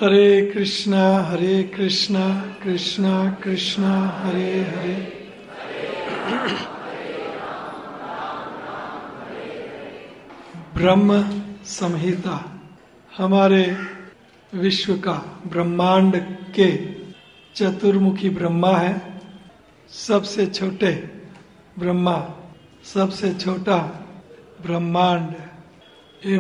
हरे कृष्णा कृष्णा कृष्णा हरे हरे। ब्रह्म संहिता हमारे विश्व का ब्रह्मांड के चतुर्मुखी ब्रह्मा है। सबसे छोटे ब्रह्मा, सबसे छोटा ब्रह्मांड। ये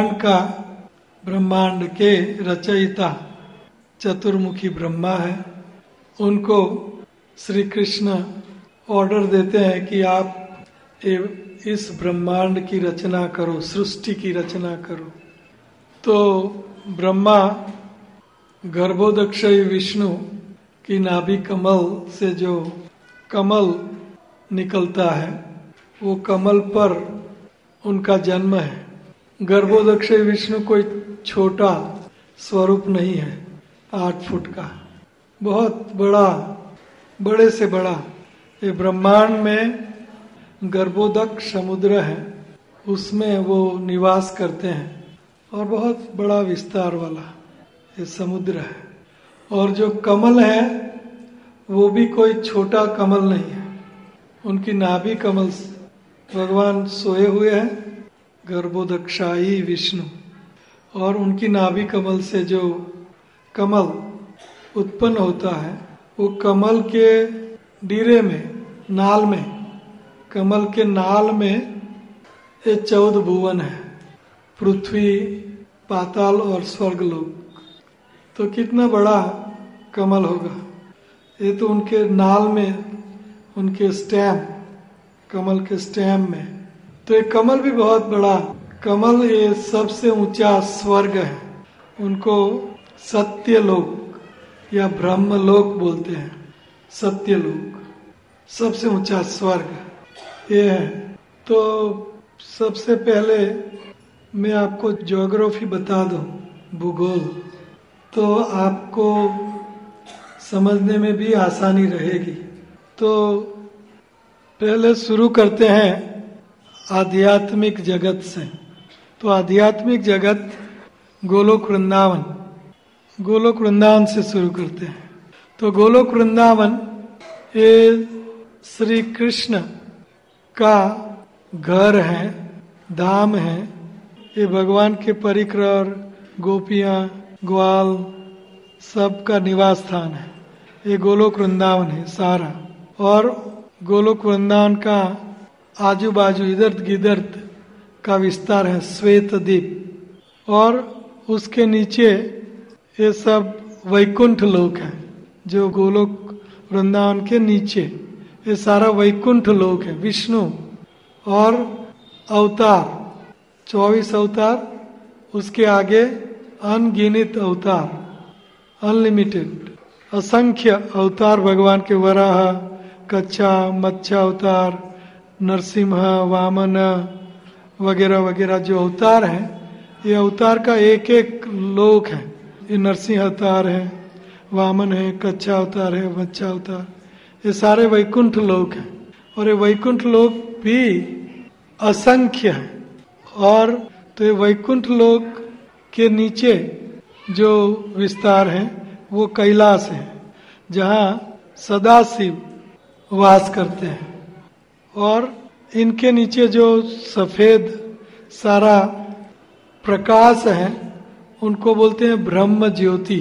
ब्रह्मांड के रचयिता चतुर्मुखी ब्रह्मा है। उनको श्री कृष्ण ऑर्डर देते हैं कि आप इस ब्रह्मांड की रचना करो, सृष्टि की रचना करो। तो ब्रह्मा गर्भोदक्षयी विष्णु की नाभि कमल से जो कमल निकलता है, वो कमल पर उनका जन्म है। गर्भोदक्षयी विष्णु कोई छोटा स्वरूप नहीं है, 8 फुट का, बहुत बड़ा, बड़े से बड़ा। ये ब्रह्मांड में गर्भोदक समुद्र है, उसमें वो निवास करते हैं और बहुत बड़ा विस्तार वाला ये समुद्र है। और जो कमल है वो भी कोई छोटा कमल नहीं है। उनकी नाभि कमल भगवान सोए हुए हैं, गर्भोदक्षाई विष्णु, और उनकी नाभि कमल से जो कमल उत्पन्न होता है वो कमल के डीरे में, नाल में, कमल के नाल में ये 14 भुवन है, पृथ्वी, पाताल और स्वर्गलोक। तो कितना बड़ा कमल होगा। ये तो उनके नाल में, उनके स्टेम, कमल के स्टेम में। तो ये कमल भी बहुत बड़ा कमल, ये सबसे ऊंचा स्वर्ग है। उनको सत्यलोक या ब्रह्मलोक बोलते हैं। सत्यलोक सबसे ऊंचा स्वर्ग ये है। तो सबसे पहले मैं आपको ज्योग्राफी बता दूं, भूगोल, तो आपको समझने में भी आसानी रहेगी। तो पहले शुरू करते हैं आध्यात्मिक जगत से। तो आध्यात्मिक जगत गोलोक वृंदावन, गोलोक वृंदावन से शुरू करते हैं। तो गोलोक वृंदावन ये श्री कृष्ण का घर है, धाम है। ये भगवान के परिकर, गोपियां, ग्वाल, सबका निवास स्थान है। ये गोलोक वृंदावन है सारा। और गोलोक वृंदावन का आजू बाजू इधर गिधर का विस्तार है श्वेत द्वीप। और उसके नीचे ये सब वैकुंठ लोक है, जो गोलोक वृंदावन के नीचे ये सारा वैकुंठ लोक है। विष्णु और अवतार, 24 अवतार, उसके आगे अनगिनित अवतार, अनलिमिटेड, असंख्य अवतार भगवान के। वराह, कच्छा, मत्स्या अवतार, नरसिंह, वामन वगैरह वगैरह जो अवतार हैं, ये अवतार का एक एक लोक है। ये नरसिंह अवतार है, वामन है, कच्छा अवतार है, मत्स्या अवतार, ये सारे वैकुंठ लोक हैं। और ये वैकुंठ लोक भी असंख्य है। और तो ये वैकुंठ लोक के नीचे जो विस्तार है वो कैलाश है, जहाँ सदाशिव वास करते हैं। और इनके नीचे जो सफेद सारा प्रकाश है उनको बोलते हैं ब्रह्म ज्योति।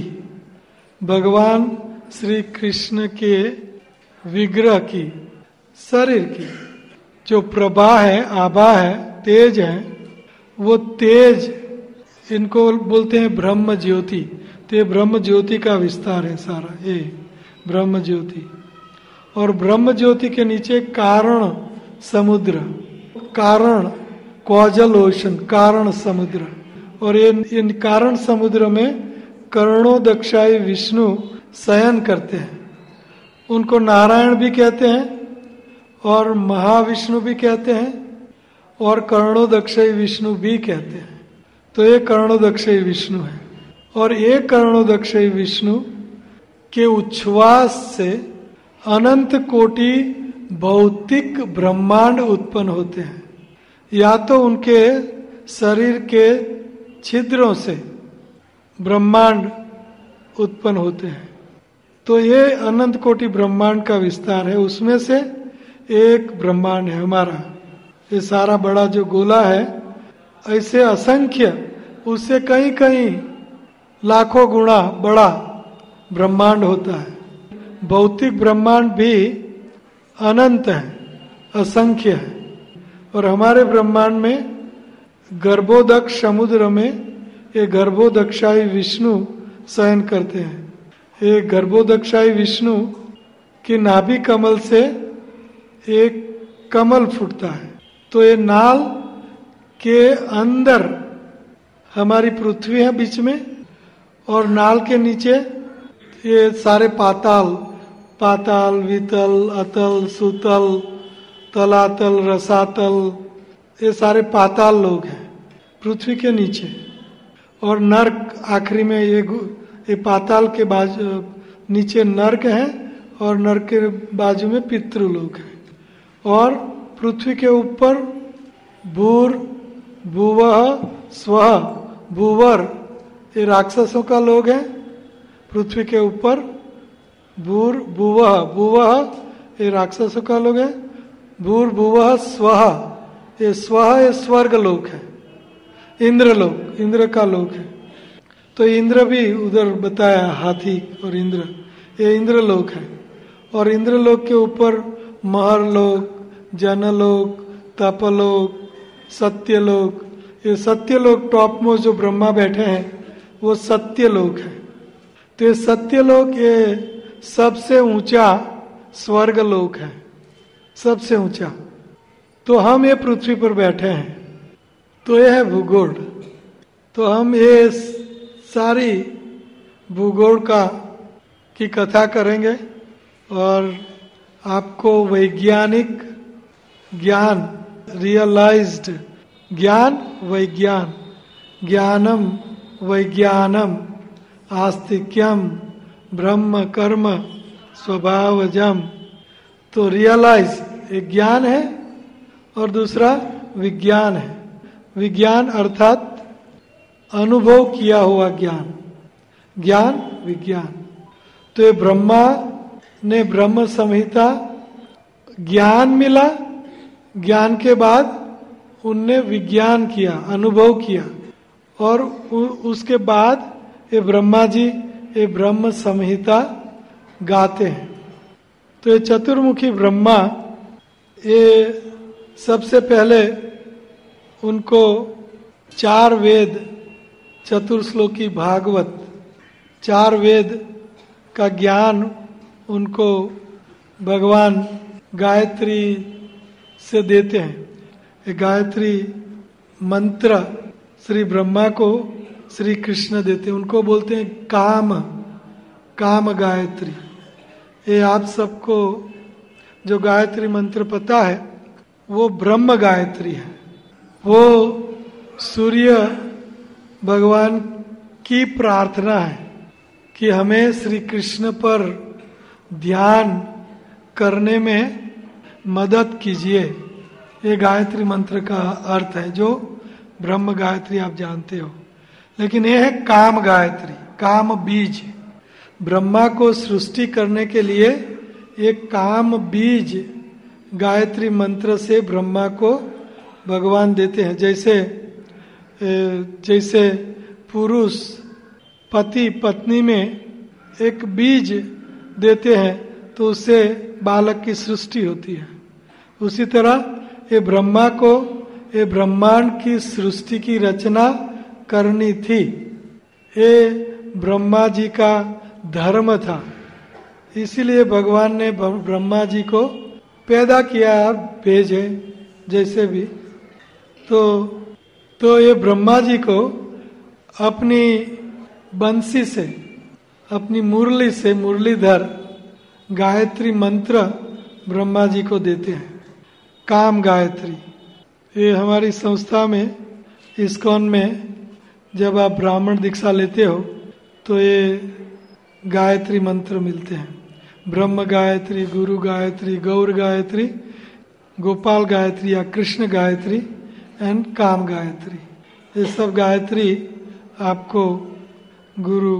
भगवान श्री कृष्ण के विग्रह की, शरीर की जो प्रभा है, आभा है, तेज है, वो तेज इनको बोलते हैं ब्रह्म ज्योति। तो ये ब्रह्म ज्योति का विस्तार है सारा, ये ब्रह्म ज्योति। और ब्रह्म ज्योति के नीचे कारण समुद्र, कारण कॉजल ओशन, कारण समुद्र। और इन कारण समुद्र में कर्णोदक्षाई विष्णु शयन करते हैं। उनको नारायण भी कहते हैं और महाविष्णु भी कहते हैं और कर्णोदक्षाई विष्णु भी कहते हैं। तो ये कर्णोदक्षाई विष्णु है। और ये कर्णोदक्षाई विष्णु के उच्छ्वास से अनंत कोटि भौतिक ब्रह्मांड उत्पन्न होते हैं। या तो उनके शरीर के छिद्रों से ब्रह्मांड उत्पन्न होते हैं। तो ये अनंत कोटि ब्रह्मांड का विस्तार है, उसमें से एक ब्रह्मांड है हमारा। ये सारा बड़ा जो गोला है, ऐसे असंख्य, उससे कहीं कहीं लाखों गुणा बड़ा ब्रह्मांड होता है। भौतिक ब्रह्मांड भी अनंत है, असंख्य है। और हमारे ब्रह्मांड में गर्भोदक्ष समुद्र में ये गर्भोदक्षाई विष्णु शयन करते हैं। ये गर्भोदक्षाई विष्णु की नाभि कमल से एक कमल फूटता है। तो ये नाल के अंदर हमारी पृथ्वी है बीच में, और नाल के नीचे ये सारे पाताल, पाताल, वितल, अतल, सुतल, तलातल, रसातल, ये सारे पाताल लोग हैं पृथ्वी के नीचे। और नर्क आखिरी में ये पाताल के बाजू नीचे नर्क है, और नर्क के बाजू में पितृलोक है। और पृथ्वी के ऊपर भूर, भुवः, स्वः, भूवर, ये राक्षसों का लोग है। पृथ्वी के ऊपर भूर, भुवः, भुवः ये राक्षसों का लोग है। भूर, भुवः, स्वः, ये स्वः ये स्वर्ग लोक है, इंद्रलोक, इंद्र का लोक है। तो इंद्र भी उधर बताया, हाथी और इंद्र, ये इंद्रलोक है। और इंद्रलोक के ऊपर महरलोक, जनलोक, तपलोक, सत्यलोक, ये सत्यलोक टॉप मोस्ट जो ब्रह्मा बैठे हैं वो सत्यलोक है। तो ये सत्यलोक ये सबसे ऊंचा स्वर्गलोक है, सबसे ऊंचा। तो हम ये पृथ्वी पर बैठे हैं, तो ये है भूगोल। तो हम ये सारी भूगोल की कथा करेंगे और आपको वैज्ञानिक ज्ञान, रियलाइज्ड ज्ञान, वैज्ञान, ज्ञानम वैज्ञानम आस्तिक्यम ब्रह्म कर्म स्वभावजम। तो रियलाइज एक ज्ञान है और दूसरा विज्ञान है। विज्ञान अर्थात अनुभव किया हुआ ज्ञान, ज्ञान विज्ञान। तो ये ब्रह्मा ने ब्रह्म संहिता, ज्ञान मिला, ज्ञान के बाद उनने विज्ञान किया, अनुभव किया, और उसके बाद ये ब्रह्मा जी ये ब्रह्म संहिता गाते हैं। तो ये चतुर्मुखी ब्रह्मा, ये सबसे पहले उनको 4 वेद, चतुर्श्लोकी भागवत, 4 वेद का ज्ञान उनको भगवान गायत्री से देते हैं। ये गायत्री मंत्र श्री ब्रह्मा को श्री कृष्ण देते हैं, उनको बोलते हैं काम, काम गायत्री। ये आप सबको जो गायत्री मंत्र पता है वो ब्रह्म गायत्री है। वो सूर्य भगवान की प्रार्थना है कि हमें श्री कृष्ण पर ध्यान करने में मदद कीजिए। ये गायत्री मंत्र का अर्थ है, जो ब्रह्म गायत्री आप जानते हो। लेकिन ये है काम गायत्री, काम बीज। ब्रह्मा को सृष्टि करने के लिए ये काम बीज गायत्री मंत्र से ब्रह्मा को भगवान देते हैं। जैसे पुरुष पति पत्नी में एक बीज देते हैं तो उससे बालक की सृष्टि होती है, उसी तरह ये ब्रह्मा को ये ब्रह्मांड की सृष्टि की रचना करनी थी। ये ब्रह्मा जी का धर्म था, इसीलिए भगवान ने ब्रह्मा जी को पैदा किया, भेजे जैसे भी। तो ये ब्रह्मा जी को अपनी बंसी से, अपनी मुरली से, मुरलीधर गायत्री मंत्र ब्रह्मा जी को देते हैं, काम गायत्री। ये हमारी संस्था में, इस्कॉन में, जब आप ब्राह्मण दीक्षा लेते हो तो ये गायत्री मंत्र मिलते हैं। ब्रह्म गायत्री, गुरु गायत्री, गौर गायत्री, गोपाल गायत्री या कृष्ण गायत्री एंड काम गायत्री। ये सब गायत्री आपको गुरु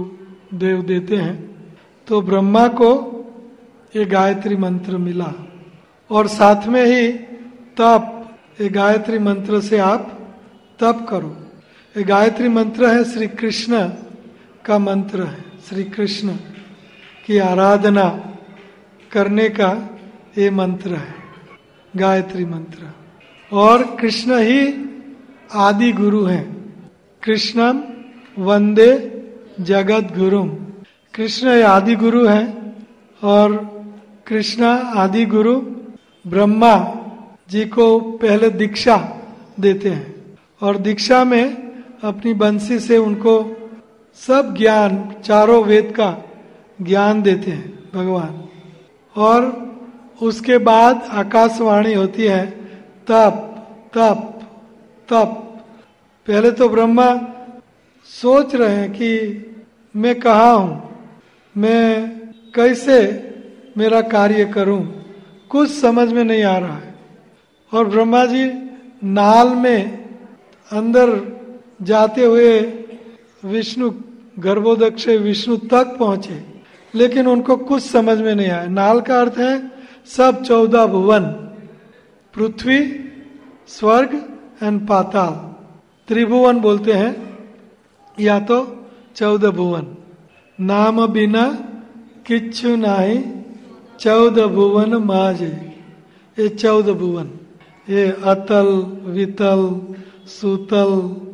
देव देते हैं। तो ब्रह्मा को ये गायत्री मंत्र मिला और साथ में ही तप, ये गायत्री मंत्र से आप तप करो। ये गायत्री मंत्र है श्री कृष्ण का मंत्र है, श्री कृष्ण की आराधना करने का ये मंत्र है गायत्री मंत्र। और कृष्ण ही आदि गुरु हैं। कृष्णम वंदे जगत गुरुम, कृष्ण आदि गुरु हैं और कृष्ण आदि गुरु ब्रह्मा जी को पहले दीक्षा देते हैं और दीक्षा में अपनी बंसी से उनको सब ज्ञान, चारों वेद का ज्ञान देते हैं भगवान। और उसके बाद आकाशवाणी होती है तप तप तप। पहले तो ब्रह्मा सोच रहे हैं कि मैं कहाँ हूं, मैं कैसे मेरा कार्य करूं, कुछ समझ में नहीं आ रहा है। और ब्रह्मा जी नाल में अंदर जाते हुए विष्णु, गर्भोदक्ष विष्णु तक पहुंचे, लेकिन उनको कुछ समझ में नहीं आया। नाल का अर्थ है सब 14 भुवन, पृथ्वी, स्वर्ग एंड पाताल, त्रिभुवन बोलते हैं या तो 14 भुवन। नाम बिना किच्छु नाही 14 भुवन माजे, ये 14 भुवन, ये अतल वितल सुतल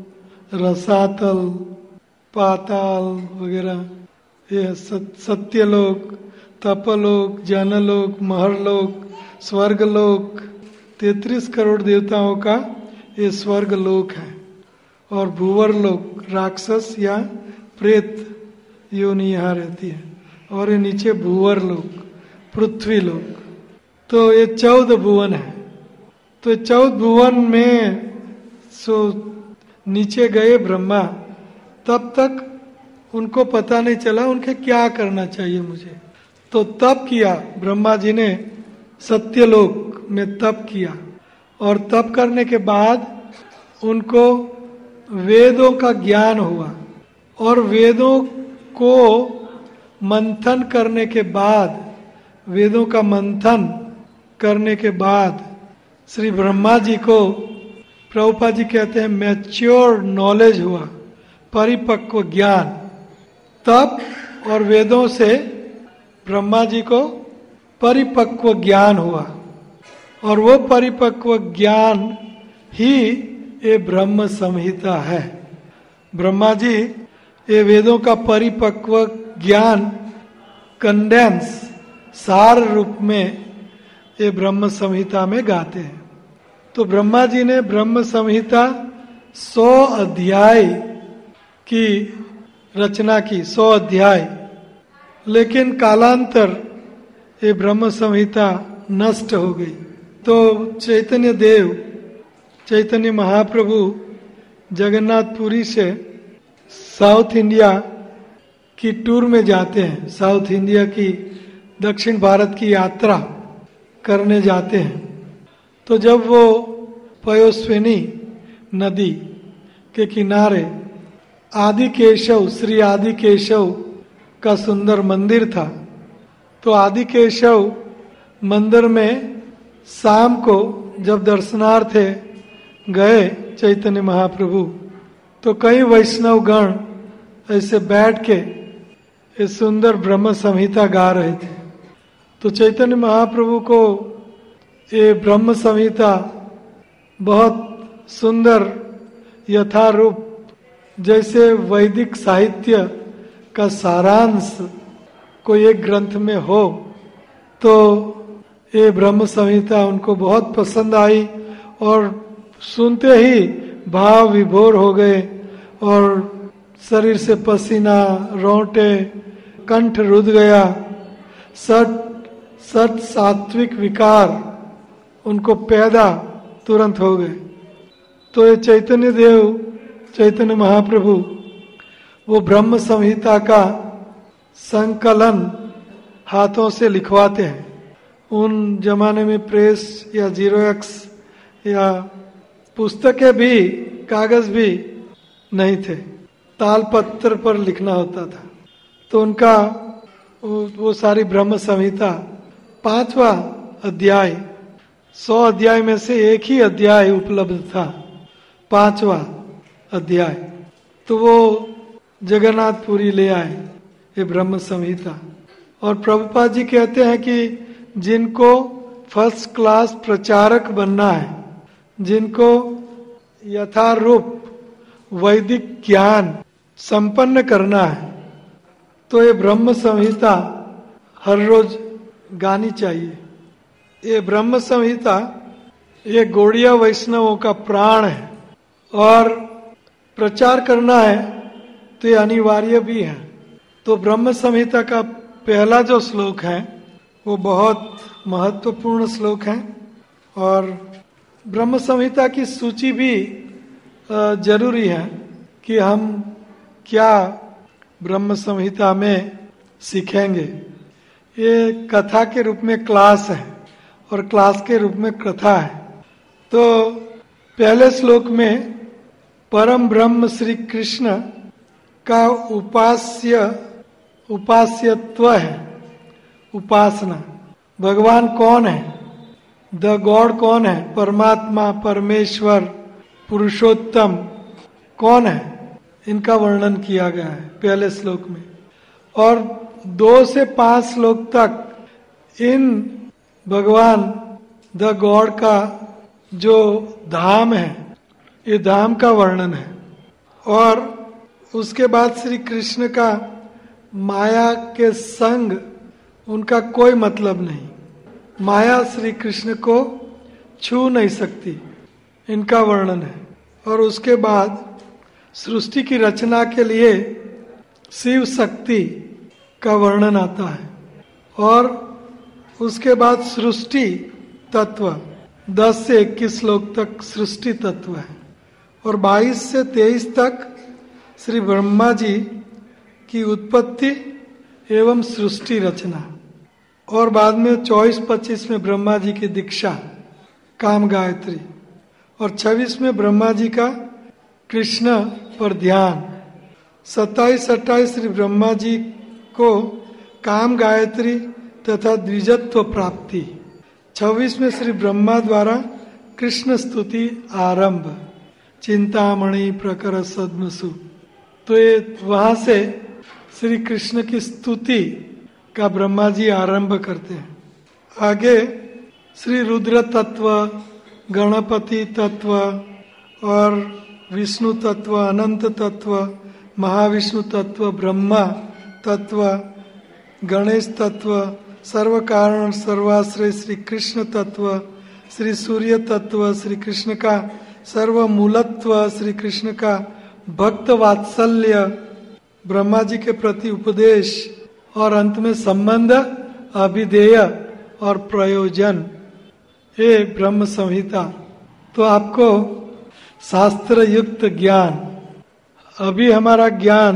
रसातल पाताल वगैरह, ये सत्यलोक, तपलोक, जनलोक, महरलोक, स्वर्गलोक, 33 करोड़ देवताओं का ये स्वर्गलोक है। और भूवरलोक, राक्षस या प्रेत योनि यहाँ रहती है। और ये नीचे भूवरलोक, पृथ्वी लोक। तो ये 14 भुवन है। तो 14 भुवन में सो नीचे गए ब्रह्मा, तब तक उनको पता नहीं चला उनके क्या करना चाहिए मुझे। तो तप किया ब्रह्मा जी ने, सत्यलोक में तप किया। और तप करने के बाद उनको वेदों का ज्ञान हुआ। और वेदों को मंथन करने के बाद, वेदों का मंथन करने के बाद श्री ब्रह्मा जी को, प्रभुपाद जी कहते हैं, मैच्योर नॉलेज हुआ, परिपक्व ज्ञान। तप और वेदों से ब्रह्मा जी को परिपक्व ज्ञान हुआ। और वो परिपक्व ज्ञान ही ये ब्रह्म संहिता है। ब्रह्मा जी ये वेदों का परिपक्व ज्ञान कंडेंस, सार रूप में ये ब्रह्म संहिता में गाते हैं। तो ब्रह्मा जी ने ब्रह्म संहिता 100 अध्याय की रचना की, 100 अध्याय। लेकिन कालांतर ये ब्रह्म संहिता नष्ट हो गई। तो चैतन्य देव, चैतन्य महाप्रभु जगन्नाथपुरी से साउथ इंडिया की टूर में जाते हैं, साउथ इंडिया की, दक्षिण भारत की यात्रा करने जाते हैं। तो जब वो पयोस्विनी नदी के किनारे आदि केशव, श्री आदि केशव का सुंदर मंदिर था, तो आदि केशव मंदिर में शाम को जब दर्शनार्थ गए चैतन्य महाप्रभु, तो कई वैष्णव गण ऐसे बैठ के इस सुंदर ब्रह्म संहिता गा रहे थे। तो चैतन्य महाप्रभु को ये ब्रह्म संहिता बहुत सुंदर यथारूप, जैसे वैदिक साहित्य का सारांश कोई एक ग्रंथ में हो, तो ये ब्रह्म संहिता उनको बहुत पसंद आई और सुनते ही भाव विभोर हो गए और शरीर से पसीना, रोंटे, कंठ रुध गया। सत सात्विक विकार उनको पैदा तुरंत हो गए। तो ये चैतन्य देव, चैतन्य महाप्रभु वो ब्रह्म संहिता का संकलन हाथों से लिखवाते हैं। उन जमाने में प्रेस या 0x या पुस्तकें भी, कागज भी नहीं थे, तालपत्र पर लिखना होता था। तो उनका वो सारी ब्रह्म संहिता 5वां अध्याय, 100 अध्याय में से एक ही अध्याय उपलब्ध था, 5वां अध्याय, तो वो जगन्नाथपुरी ले आए ये ब्रह्म संहिता। और प्रभुपाद जी कहते हैं कि जिनको फर्स्ट क्लास प्रचारक बनना है, जिनको यथारूप वैदिक ज्ञान संपन्न करना है, तो ये ब्रह्म संहिता हर रोज गानी चाहिए। ये ब्रह्म संहिता ये गौड़िया वैष्णवों का प्राण है और प्रचार करना है तो ये अनिवार्य भी है। तो ब्रह्म संहिता का पहला जो श्लोक है वो बहुत महत्वपूर्ण श्लोक है और ब्रह्म संहिता की सूची भी जरूरी है कि हम क्या ब्रह्म संहिता में सीखेंगे। ये कथा के रूप में क्लास है और क्लास के रूप में कथा है। तो पहले श्लोक में परम ब्रह्म श्री कृष्ण का उपास्यत्व है, उपासना। भगवान कौन है, द गॉड कौन है, परमात्मा, परमेश्वर, पुरुषोत्तम कौन है, इनका वर्णन किया गया है पहले श्लोक में। और 2 से 5 श्लोक तक इन भगवान द गॉड का जो धाम है, ये धाम का वर्णन है। और उसके बाद श्री कृष्ण का माया के संग उनका कोई मतलब नहीं, माया श्री कृष्ण को छू नहीं सकती, इनका वर्णन है। और उसके बाद सृष्टि की रचना के लिए शिव शक्ति का वर्णन आता है। और उसके बाद सृष्टि तत्व 10 से 21 श्लोक तक सृष्टि तत्व है और 22 से 23 तक श्री ब्रह्मा जी की उत्पत्ति एवं सृष्टि रचना। और बाद में 24-25 में ब्रह्मा जी की दीक्षा काम गायत्री और 26 में ब्रह्मा जी का कृष्ण पर ध्यान। 27-28 श्री ब्रह्मा जी को काम गायत्री तथा द्विजत्व प्राप्ति। 26 में श्री ब्रह्मा द्वारा कृष्ण स्तुति आरंभ, चिंतामणि प्रकर सद्मसु। तो ये वहां से श्री कृष्ण की स्तुति का ब्रह्मा जी आरंभ करते हैं। आगे श्री रुद्र तत्व, गणपति तत्व और विष्णु तत्व, अनंत तत्व, महाविष्णु तत्व, ब्रह्मा तत्व, गणेश तत्व, सर्व कारण सर्वाश्रय श्री कृष्ण तत्व, श्री सूर्य तत्व, श्री कृष्ण का सर्वमूलत्व, श्री कृष्ण का भक्त वात्सल्य, ब्रह्मा जी के प्रति उपदेश और अंत में संबंध, अभिधेय और प्रयोजन, ये ब्रह्म संहिता। तो आपको शास्त्र युक्त ज्ञान, अभी हमारा ज्ञान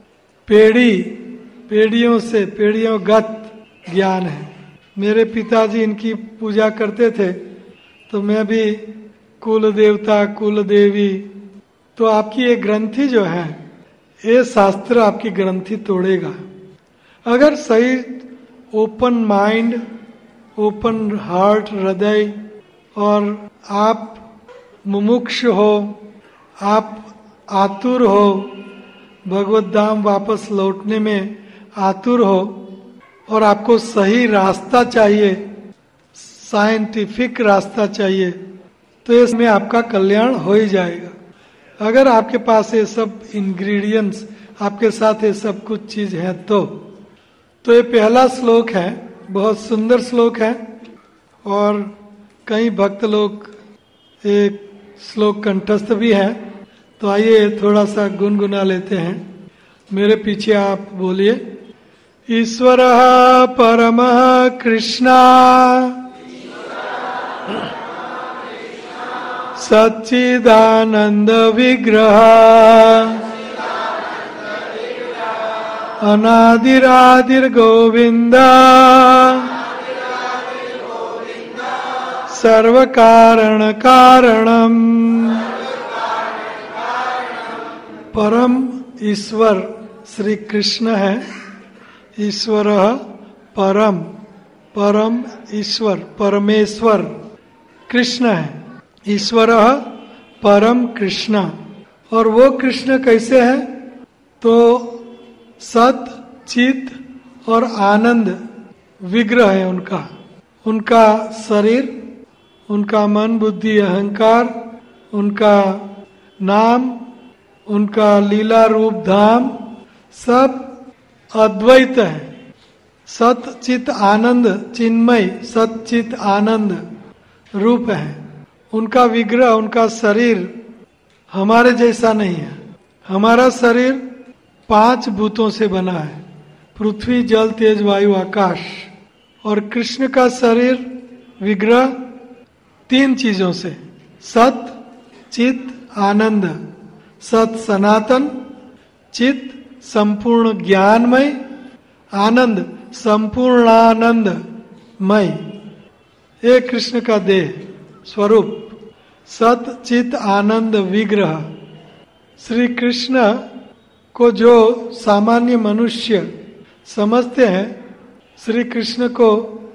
पेड़ियों से पेड़ियोंगत ज्ञान है। मेरे पिताजी इनकी पूजा करते थे तो मैं भी कुल देवता कुल देवी। तो आपकी ये ग्रंथि जो है, ये शास्त्र आपकी ग्रंथि तोड़ेगा। अगर सही ओपन माइंड, ओपन हार्ट, हृदय, और आप मुमुक्ष हो, आप आतुर हो, भगवत धाम वापस लौटने में आतुर हो और आपको सही रास्ता चाहिए, साइंटिफिक रास्ता चाहिए, तो इसमें आपका कल्याण हो ही जाएगा। अगर आपके पास ये सब इंग्रेडिएंट्स, आपके साथ ये सब कुछ चीज है तो ये पहला श्लोक है, बहुत सुंदर श्लोक है। और कई भक्त लोग एक श्लोक कंठस्थ भी है, तो आइए थोड़ा सा गुनगुना लेते हैं। मेरे पीछे आप बोलिए। ईश्वर परमः कृष्णा सच्चिदानंद विग्रह अनादिरादिर गोविंद सर्व कारण कारणम। परम ईश्वर श्री कृष्ण है ईश्वर परम, परम ईश्वर, परमेश्वर कृष्ण है। ईश्वर परम कृष्ण। और वो कृष्ण कैसे है? तो सत चित और आनंद विग्रह है उनका। उनका शरीर, उनका मन बुद्धि अहंकार, उनका नाम, उनका लीला रूप धाम सब अद्वैत है। सत चित आनंद चिन्मय सत चित आनंद रूप है। उनका विग्रह, उनका शरीर हमारे जैसा नहीं है। हमारा शरीर 5 भूतों से बना है, पृथ्वी जल तेज वायु आकाश। और कृष्ण का शरीर विग्रह 3 चीजों से, सत चित आनंद। सत सनातन, चित संपूर्ण ज्ञानमय, आनंद संपूर्णानंदमय। ये कृष्ण का देह स्वरूप, सत चित आनंद विग्रह। श्री कृष्ण को जो सामान्य मनुष्य समझते हैं, श्री कृष्ण को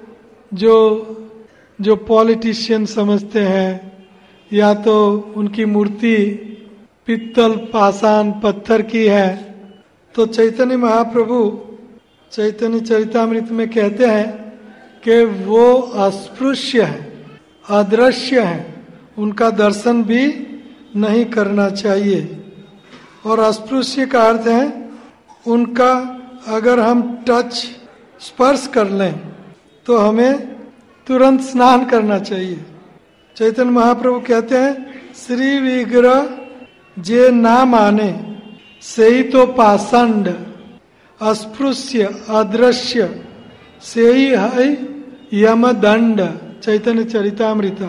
जो पॉलिटिशियन समझते हैं, या तो उनकी मूर्ति पित्तल पाषाण पत्थर की है, तो चैतन्य महाप्रभु चैतन्य चरितामृत में कहते हैं कि वो अस्पृश्य है, अदृश्य है, उनका दर्शन भी नहीं करना चाहिए। और अस्पृश्य का अर्थ है उनका अगर हम टच स्पर्श कर लें तो हमें तुरंत स्नान करना चाहिए। चैतन्य महाप्रभु कहते हैं श्री विग्रह जे ना माने से ही तो पाषंड, अस्पृश्य अदृश्य से ही है यमदंड। चैतन्य चरितामृत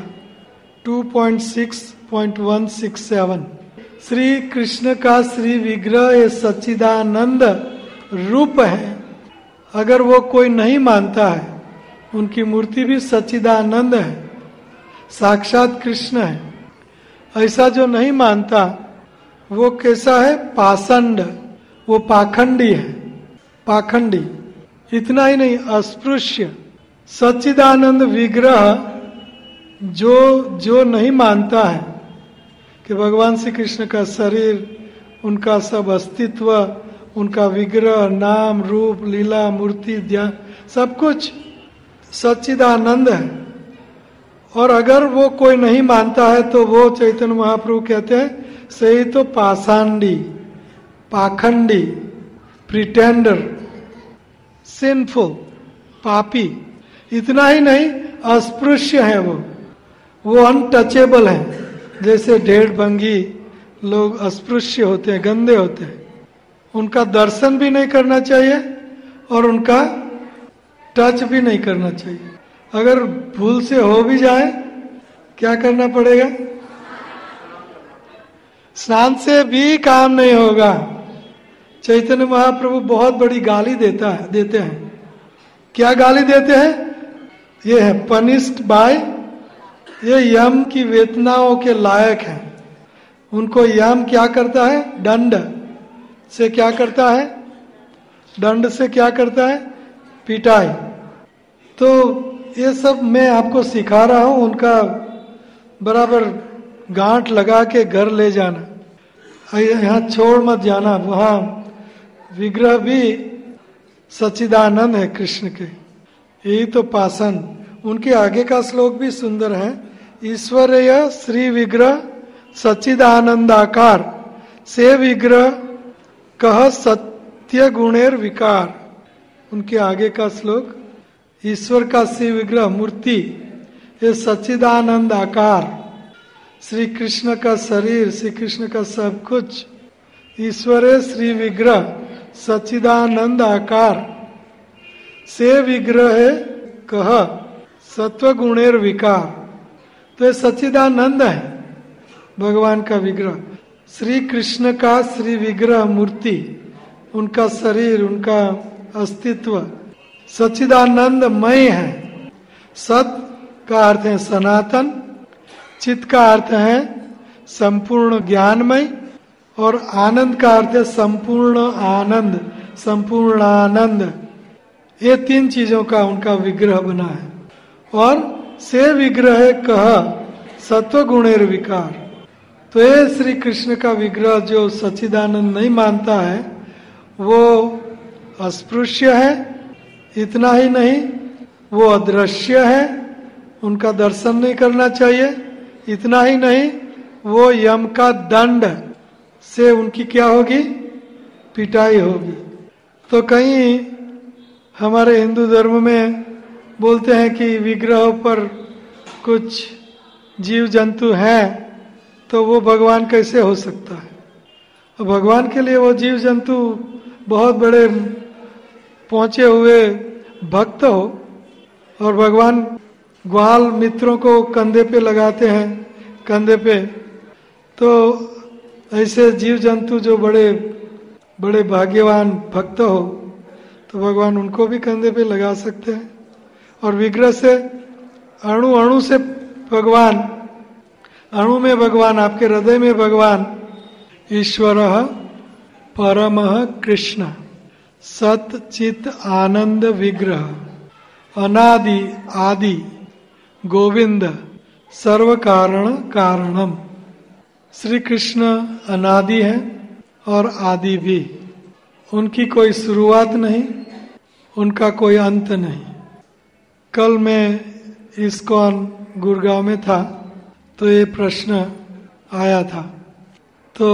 2.6.167। श्री कृष्ण का श्री विग्रह सच्चिदानंद रूप है। अगर वो कोई नहीं मानता है, उनकी मूर्ति भी सच्चिदानंद है, साक्षात कृष्ण है, ऐसा जो नहीं मानता वो कैसा है? पाषंड, वो पाखंडी है, पाखंडी। इतना ही नहीं, अस्पृश्य। सच्चिदानंद विग्रह जो नहीं मानता है कि भगवान श्री कृष्ण का शरीर, उनका सब अस्तित्व, उनका विग्रह, नाम रूप लीला मूर्ति ध्यान सब कुछ सच्चिदानंद है। और अगर वो कोई नहीं मानता है तो वो चैतन्य महाप्रभु कहते हैं सही तो पाषांडी, पाखंडी, प्रिटेंडर, सिंफुल, पापी। इतना ही नहीं, अस्पृश्य है वो अनटचेबल है। जैसे ढेड़ भंगी लोग अस्पृश्य होते हैं, गंदे होते हैं, उनका दर्शन भी नहीं करना चाहिए और उनका टच भी नहीं करना चाहिए। अगर भूल से हो भी जाए क्या करना पड़ेगा? स्नान से भी काम नहीं होगा। चैतन्य महाप्रभु बहुत बड़ी गाली देते हैं। क्या गाली देते हैं? ये है पनिश्ड बाय, ये यम की वेदनाओं के लायक है। उनको यम क्या करता है? दंड से क्या करता है? दंड से क्या करता है? पिटाई। तो ये सब मैं आपको सिखा रहा हूं, उनका बराबर गांठ लगा के घर ले जाना, यहाँ छोड़ मत जाना। वहां विग्रह भी सच्चिदानंद है कृष्ण के, यही तो पाषाण। उनके आगे का श्लोक भी सुंदर है। ईश्वरीय श्री विग्रह सच्चिदानंदाकार से विग्रह कह सत्य गुणेर विकार। उनके आगे का श्लोक, ईश्वर का श्री विग्रह मूर्ति, ये सच्चिदानंद आकार, श्री कृष्ण का शरीर, श्री कृष्ण का सब कुछ, ईश्वर श्री विग्रह सच्चिदानंद आकार से विग्रह कह सत्व गुणेर विकार। तो ये सच्चिदानंद है भगवान का विग्रह। श्री कृष्ण का श्री विग्रह मूर्ति, उनका शरीर, उनका अस्तित्व सच्चिदानंदमय है। सत का अर्थ है सनातन, चित का अर्थ है संपूर्ण ज्ञानमय, और आनंद का अर्थ है संपूर्ण आनंद, संपूर्ण आनंद। ये 3 चीजों का उनका विग्रह बना है। और से विग्रह कहा सत्व गुणेर विकार। तो ये श्री कृष्ण का विग्रह जो सच्चिदानंद नहीं मानता है वो अस्पृश्य है। इतना ही नहीं, वो अदृश्य है, उनका दर्शन नहीं करना चाहिए। इतना ही नहीं, वो यम का दंड से उनकी क्या होगी, पिटाई होगी। तो कहीं हमारे हिंदू धर्म में बोलते हैं कि विग्रह पर कुछ जीव जंतु हैं, तो वो भगवान कैसे हो सकता है। और भगवान के लिए वो जीव जंतु बहुत बड़े पहुंचे हुए भक्त हो, और भगवान ग्वाल मित्रों को कंधे पे लगाते हैं, कंधे पे। तो ऐसे जीव जंतु जो बड़े बड़े भाग्यवान भक्त हो, तो भगवान उनको भी कंधे पे लगा सकते हैं। और विग्रह से अणु अणु से भगवान, अणु में भगवान, आपके हृदय में भगवान, ईश्वर परमः कृष्ण सत चित आनंद विग्रह अनादि आदि गोविंद सर्व कारण कारणम। श्री कृष्ण अनादि है और आदि भी। उनकी कोई शुरुआत नहीं, उनका कोई अंत नहीं। कल मैं इस्कॉन गुड़गांव में था, तो ये प्रश्न आया था। तो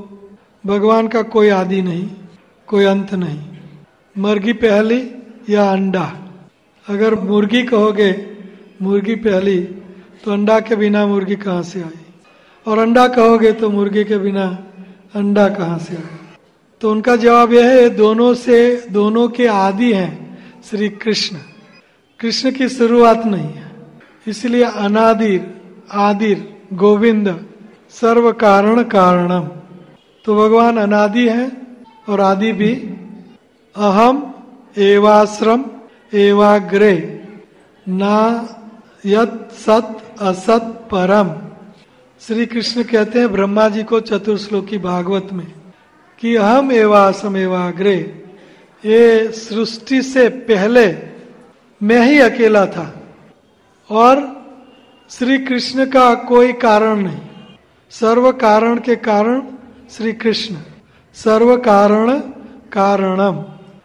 भगवान का कोई आदि नहीं, कोई अंत नहीं। मुर्गी पहली या अंडा। अगर मुर्गी कहोगे मुर्गी पहली, तो अंडा के बिना मुर्गी कहाँ से आई। और अंडा कहोगे तो मुर्गी के बिना अंडा कहाँ से आया। तो उनका जवाब यह है, दोनों के आदि हैं श्री कृष्ण। कृष्ण की शुरुआत नहीं है, इसलिए अनादिर आदिर गोविंद सर्व कारण कारणम। तो भगवान अनादि है और आदि भी। अहम एवाश्रम एवाग्रे ना यत सत असत परम। श्री कृष्ण कहते हैं ब्रह्मा जी को चतुर्श्लोकी भागवत में कि अहम एवासम एवाग्रे, ये सृष्टि से पहले मैं ही अकेला था और श्री कृष्ण का कोई कारण नहीं। सर्व कारण के कारण श्री कृष्ण, सर्व कारण कारणम।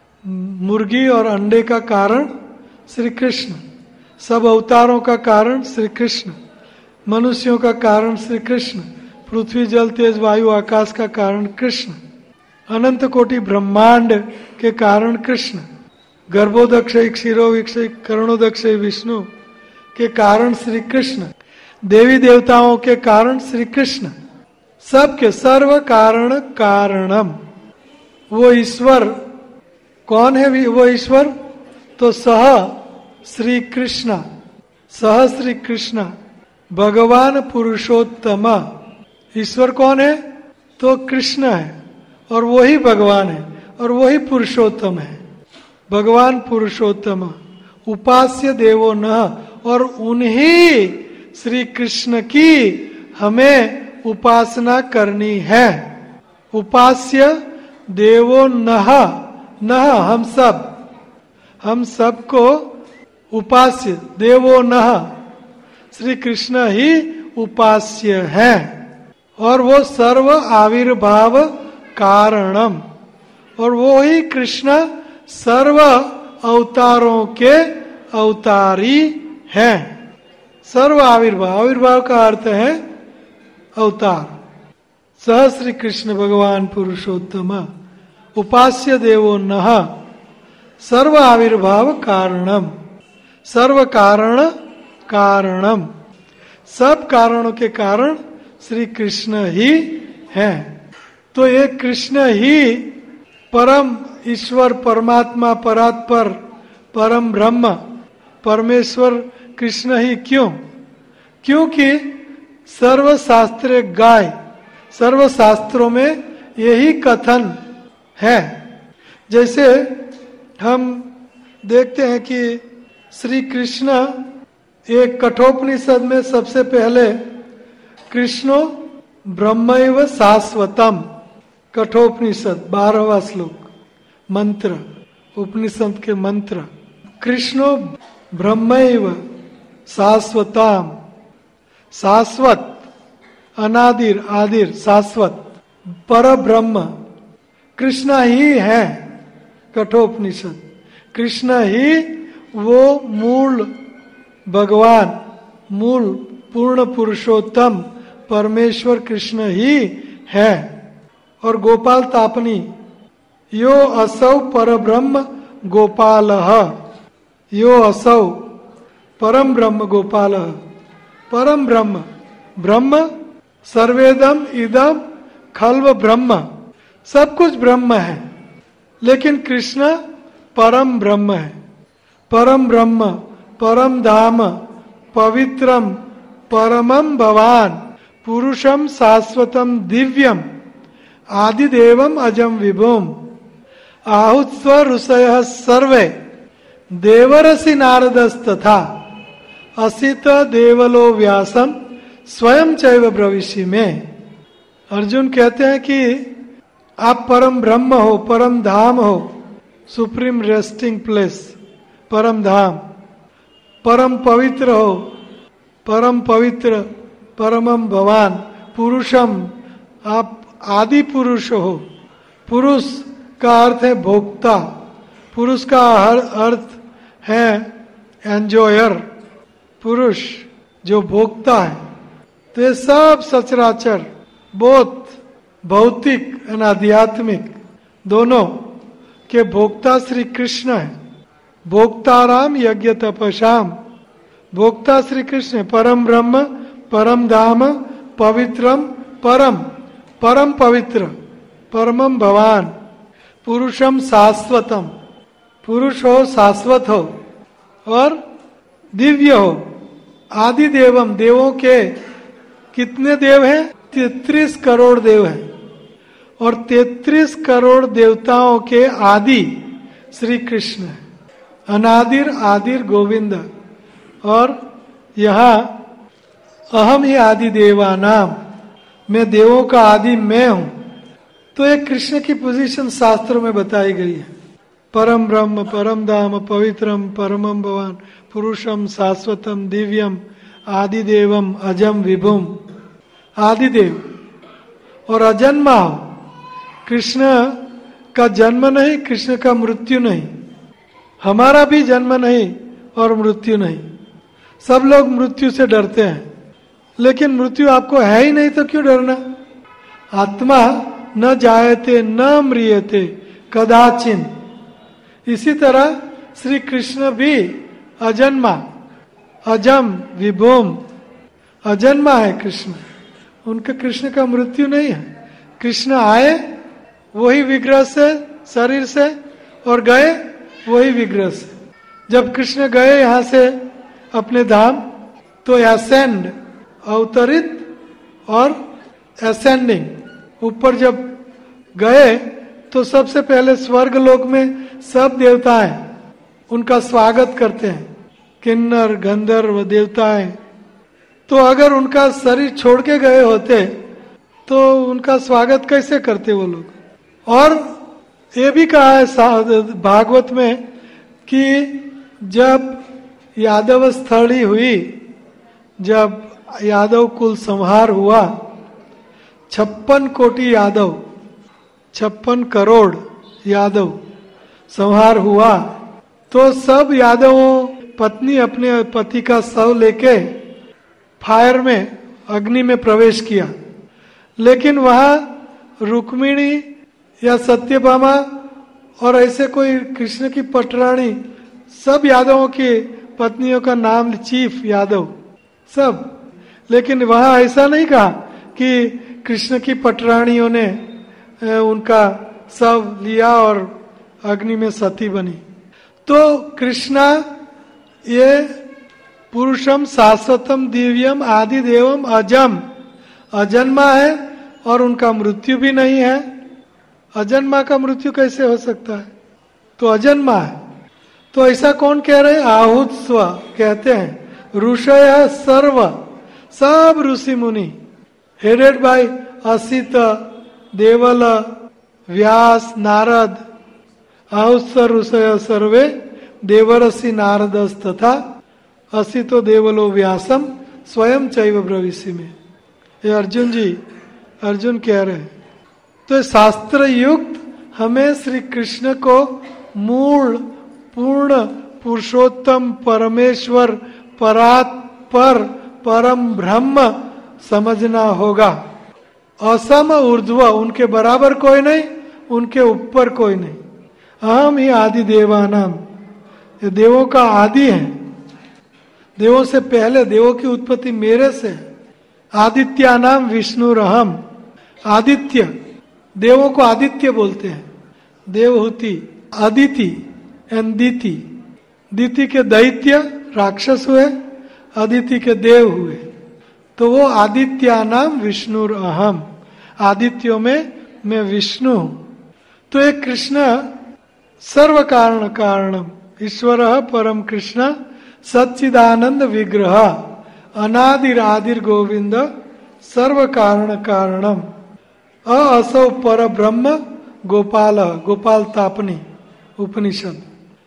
मुर्गी और अंडे का कारण श्री कृष्ण, सब अवतारों का कारण श्री कृष्ण, मनुष्यों का कारण श्री कृष्ण, पृथ्वी जल तेज वायु आकाश का कारण कृष्ण, अनंत कोटि ब्रह्मांड के कारण कृष्ण, गर्भोदक्षय क्षीरोविक्षय करणोदक्षय विष्णु के कारण श्री कृष्ण, देवी देवताओं के कारण श्री कृष्ण, सबके सर्व कारण कारणम। वो ईश्वर कौन है? वो ईश्वर तो श्री कृष्ण, श्री कृष्ण भगवान पुरुषोत्तम। ईश्वर कौन है? तो कृष्ण है, और वही भगवान है, और वही पुरुषोत्तम है। भगवान पुरुषोत्तम उपास्य देवो नः, और उन्हीं श्री कृष्ण की हमें उपासना करनी है। उपास्य देवो नः, नः हम सब को उपास्य देवो नः, श्री कृष्ण ही उपास्य है। और वो सर्व आविर्भाव कारणम, और वो ही कृष्ण सर्व अवतारों के अवतारी हैं। सर्व आविर्भाव, आविर्भाव का अर्थ है अवतार। सह श्री कृष्ण भगवान पुरुषोत्तम उपास्य देवो नः सर्व आविर्भाव कारणम, सर्व कारण कारणम। सब कारणों के कारण श्री कृष्ण ही हैं। तो ये कृष्ण ही परम ईश्वर, परमात्मा, परात्पर, परम ब्रह्म, परमेश्वर कृष्ण ही क्यों? क्योंकि सर्वशास्त्र गाय, सर्वशास्त्रों में यही कथन है। जैसे हम देखते हैं कि श्री कृष्ण एक कठोपनिषद में सबसे पहले कृष्णो ब्रह्मैव शाश्वतम, कठोपनिषद 12वां श्लोक मंत्र, उपनिषद के मंत्र। कृष्णो ब्रह्मैव शाश्वताम, शाश्वत, अनादिर आदिर शाश्वत, पर ब्रह्म, कृष्ण ही है। कठोपनिषद, कृष्ण ही वो मूल भगवान, मूल पूर्ण पुरुषोत्तम परमेश्वर कृष्ण ही है। और गोपाल तापनी, यो असौ परब्रह्म गोपालः, यो असौ परम ब्रह्म गोपालः, परम ब्रह्म, ब्रह्म सर्वेदम इदम खल्व ब्रह्म, सब कुछ ब्रह्म है, लेकिन कृष्ण परम ब्रह्म है। परम ब्रह्म, परम धाम, पवित्रम, परमम भवान, पुरुषम शाश्वतम दिव्यम, आदिदेवम अजम विभुम, आहुत्स्व ऋषयः सर्वे, देवरसि नारदस्तथा, असित देवलो व्यासम स्वयं चैव ब्रवीषि में। अर्जुन कहते हैं कि आप परम ब्रह्म हो, परम धाम हो, सुप्रीम रेस्टिंग प्लेस, परम धाम, परम पवित्र हो, परम पवित्र, परमम भवान, पुरुषम, आप आदि पुरुष हो। पुरुष का अर्थ है भोक्ता, पुरुष का अर्थ है एंजॉयर, पुरुष जो भोक्ता है। तो ये सब सचराचर, बोथ भौतिक और आध्यात्मिक दोनों के भोक्ता श्री कृष्ण है। भोक्ताराम यज्ञ तपसाम, भोक्ता श्री कृष्ण, परम ब्रह्म, परम धाम, पवित्रम, परम, परम पवित्र, परमम भवान, पुरुषम शाश्वतम, पुरुष हो, शाश्वत हो और दिव्य हो। आदि देवम, देवों के कितने देव हैं? 33 करोड़ देव हैं, और 33 करोड़ देवताओं के आदि श्री कृष्ण है। अनादिर आदिर गोविंद, और यहाँ अहम ही आदि देवानाम, मैं देवों का आदि मैं हूं। तो एक कृष्ण की पोजीशन शास्त्रों में बताई गई है। परम ब्रह्म, परम धाम, पवित्रम, परमम भवान, पुरुषम शाश्वतम, दिव्यम, आदिदेवम, अजम विभुम। आदिदेव और अजन्मा हो। कृष्ण का जन्म नहीं, कृष्ण का मृत्यु नहीं, हमारा भी जन्म नहीं और मृत्यु नहीं। सब लोग मृत्यु से डरते हैं, लेकिन मृत्यु आपको है ही नहीं तो क्यों डरना? आत्मा न जायते न म्रियते कदाचिन। इसी तरह श्री कृष्ण भी अजन्मा, अजम विभुम, अजन्मा है कृष्ण। उनका, कृष्ण का मृत्यु नहीं है। कृष्ण आए वही विग्रह से, शरीर से, और गए वही विग्रह से। जब कृष्ण गए यहाँ से अपने धाम, तो एसेंड, अवतरित, और एसेंडिंग, ऊपर जब गए तो सबसे पहले स्वर्ग लोक में सब देवताएं उनका स्वागत करते हैं, किन्नर, गंधर्व, देवताएं। तो अगर उनका शरीर छोड़ के गए होते तो उनका स्वागत कैसे करते वो लोग? और ये भी कहा है भागवत में कि जब यादव स्थली हुई, जब यादव कुल संहार हुआ, 56 कोटि यादव, 56 करोड़ यादव संहार हुआ, तो सब यादवों पत्नी अपने पति का शव लेके फायर में, अग्नि में प्रवेश किया। लेकिन वहां रुक्मिणी या सत्यभामा और ऐसे कोई कृष्ण की पटरानी, सब यादवों की पत्नियों का नाम, चीफ यादव सब। लेकिन वहां ऐसा नहीं कहा कि कृष्ण की पटरानियों ने उनका शव लिया और अग्नि में सती बनी। तो कृष्णा ये पुरुषम शाश्वतम दिव्यम आदि देवम अजम, अजन्मा है और उनका मृत्यु भी नहीं है। अजन्मा का मृत्यु कैसे हो सकता है? तो अजन्मा है। तो ऐसा कौन कह रहे हैं? आहुत स्व कहते हैं। ऋषय सर्व, सब ऋषि मुनि, हेडेड बाय असित, देवल, व्यास, नारद, आहुस्सर ऋषय सर्वे देवरसि नारदस्तथा असि तो देवलो व्यासम स्वयं चैव ब्रवीसि में। ये अर्जुन जी, अर्जुन कह रहे हैं। तो शास्त्र युक्त हमें श्री कृष्ण को मूल पूर्ण पुरुषोत्तम परमेश्वर परात्पर परम ब्रह्म समझना होगा। असम ऊर्ध्व, उनके बराबर कोई नहीं, उनके ऊपर कोई नहीं। अहम ही आदि देवानाम, ये देवों का आदि है, देवों से पहले, देवों की उत्पत्ति मेरे से। आदित्यानाम विष्णुरहम, आदित्य, देवों को आदित्य बोलते हैं। देवहूति, अदिति एंड दिति। दिति के दैत्य राक्षस हुए, अदिति के देव हुए, तो वो आदित्यानाम विष्णुरहम, आदित्यों में मैं विष्णु हूं। तो एक कृष्ण सर्व कारण कारणम, ईश्वर परम कृष्ण सच्चिदानंद विग्रह अनादिरादिर गोविंद सर्व कारण कारणम असौ पर ब्रह्म गोपाल, गोपाल तापनी उपनिषद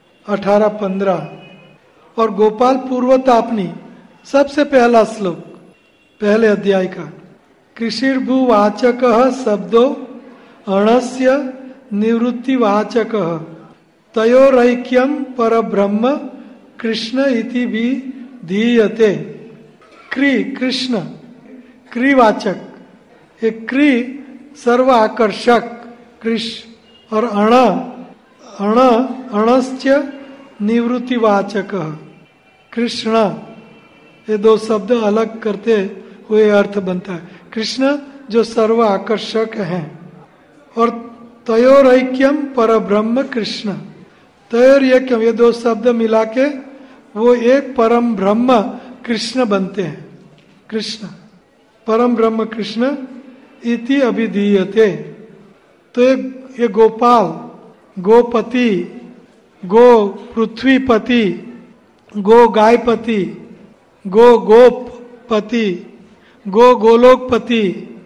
18-15। और गोपाल पूर्व तापनी सबसे पहला श्लोक पहले अध्याय का। कृषिर्भुवाचक शब्दो अणस्य निवृत्तिवाचक तयोरैक्यम पर ब्रह्म कृष्ण इति भी धीयते। क्री कृष्ण, क्रिवाचक, एक क्री सर्व आकर्षक कृष्ण, और अण अण अणस्य निवृत्तिवाचक कृष्ण, ये दो शब्द अलग करते हुए अर्थ बनता है। कृष्ण जो सर्व आकर्षक हैं, और तयोरैक्यम पर ब्रह्म कृष्ण, तयोरैक्यम, ये दो शब्द मिला के वो एक परम ब्रह्म कृष्ण बनते हैं। कृष्ण परम ब्रह्म कृष्ण इति अभिधीयते। तो ये गोपाल, गोपति, गो पृथ्वीपति, गो गायपति, गो गोपपति, गो गोलोकपति,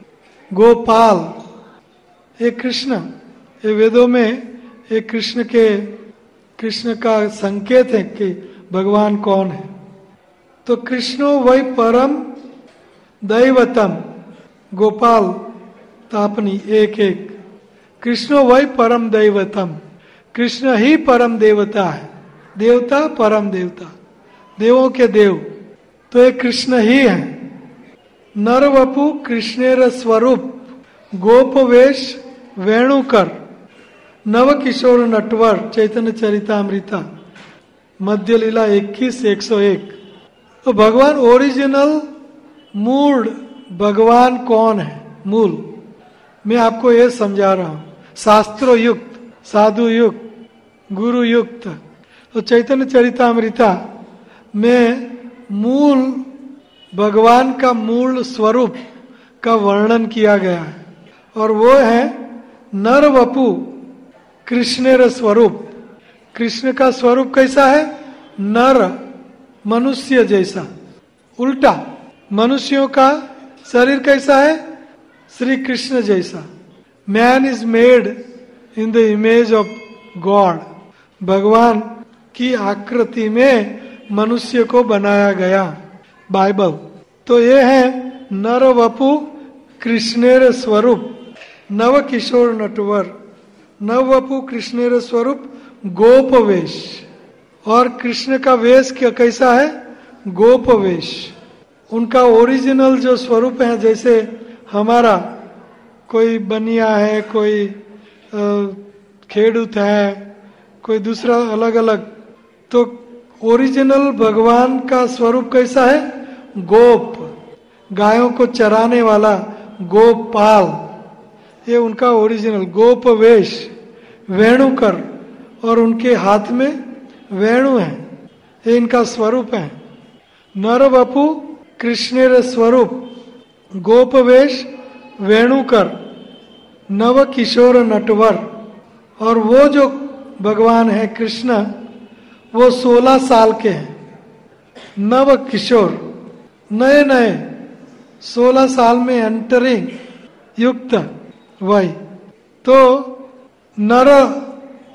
गोपाल, ये कृष्ण, ये वेदों में ये कृष्ण का संकेत है कि भगवान कौन है। तो कृष्णो वही परम दैवतम, गोपाल तापनी एक एक, कृष्णो वही परम दैवतम, कृष्ण ही परम देवता है, देवता परम देवता, देवों के देव, तो ये कृष्ण ही है। नरवपु कृष्णेर स्वरूप गोपवेश वेणुकर नव किशोर नटवर चैतन्य चरितामृता मध्य लीला 21-101। तो भगवान ओरिजिनल मूल भगवान कौन है? मूल मैं आपको ये समझा रहा हूं, शास्त्रों युक्त, साधु युक्त, गुरु युक्त। तो चैतन्य चरितामृता में मूल भगवान का मूल स्वरूप का वर्णन किया गया है, और वो है नर वपु कृष्णेर स्वरूप। कृष्ण का स्वरूप कैसा है? नर, मनुष्य जैसा, उल्टा। मनुष्यों का शरीर कैसा है? श्री कृष्ण जैसा। Man is made in the image of God, भगवान की आकृति में मनुष्य को बनाया गया, बाइबल। तो ये है नर वपु कृष्णेर स्वरूप, नव किशोर नटवर। नव वपु कृष्णेर स्वरूप गोप वेश, और कृष्ण का वेश क्या कैसा है? गोप वेश। उनका ओरिजिनल जो स्वरूप है, जैसे हमारा कोई बनिया है, कोई खेडूत है, कोई दूसरा अलग अलग, तो ओरिजिनल भगवान का स्वरूप कैसा है? गोप, गायों को चराने वाला गोपाल, ये उनका ओरिजिनल गोप वेश। वेणुकर, और उनके हाथ में वेणु है, ये इनका स्वरूप है। नर वपु कृष्णेर स्वरूप गोप वेश वेणुकर नव किशोर नटवर। और वो जो भगवान है कृष्ण, वो 16 साल के हैं, नव किशोर, नए नए 16 साल में एंटरिंग युक्त वही। तो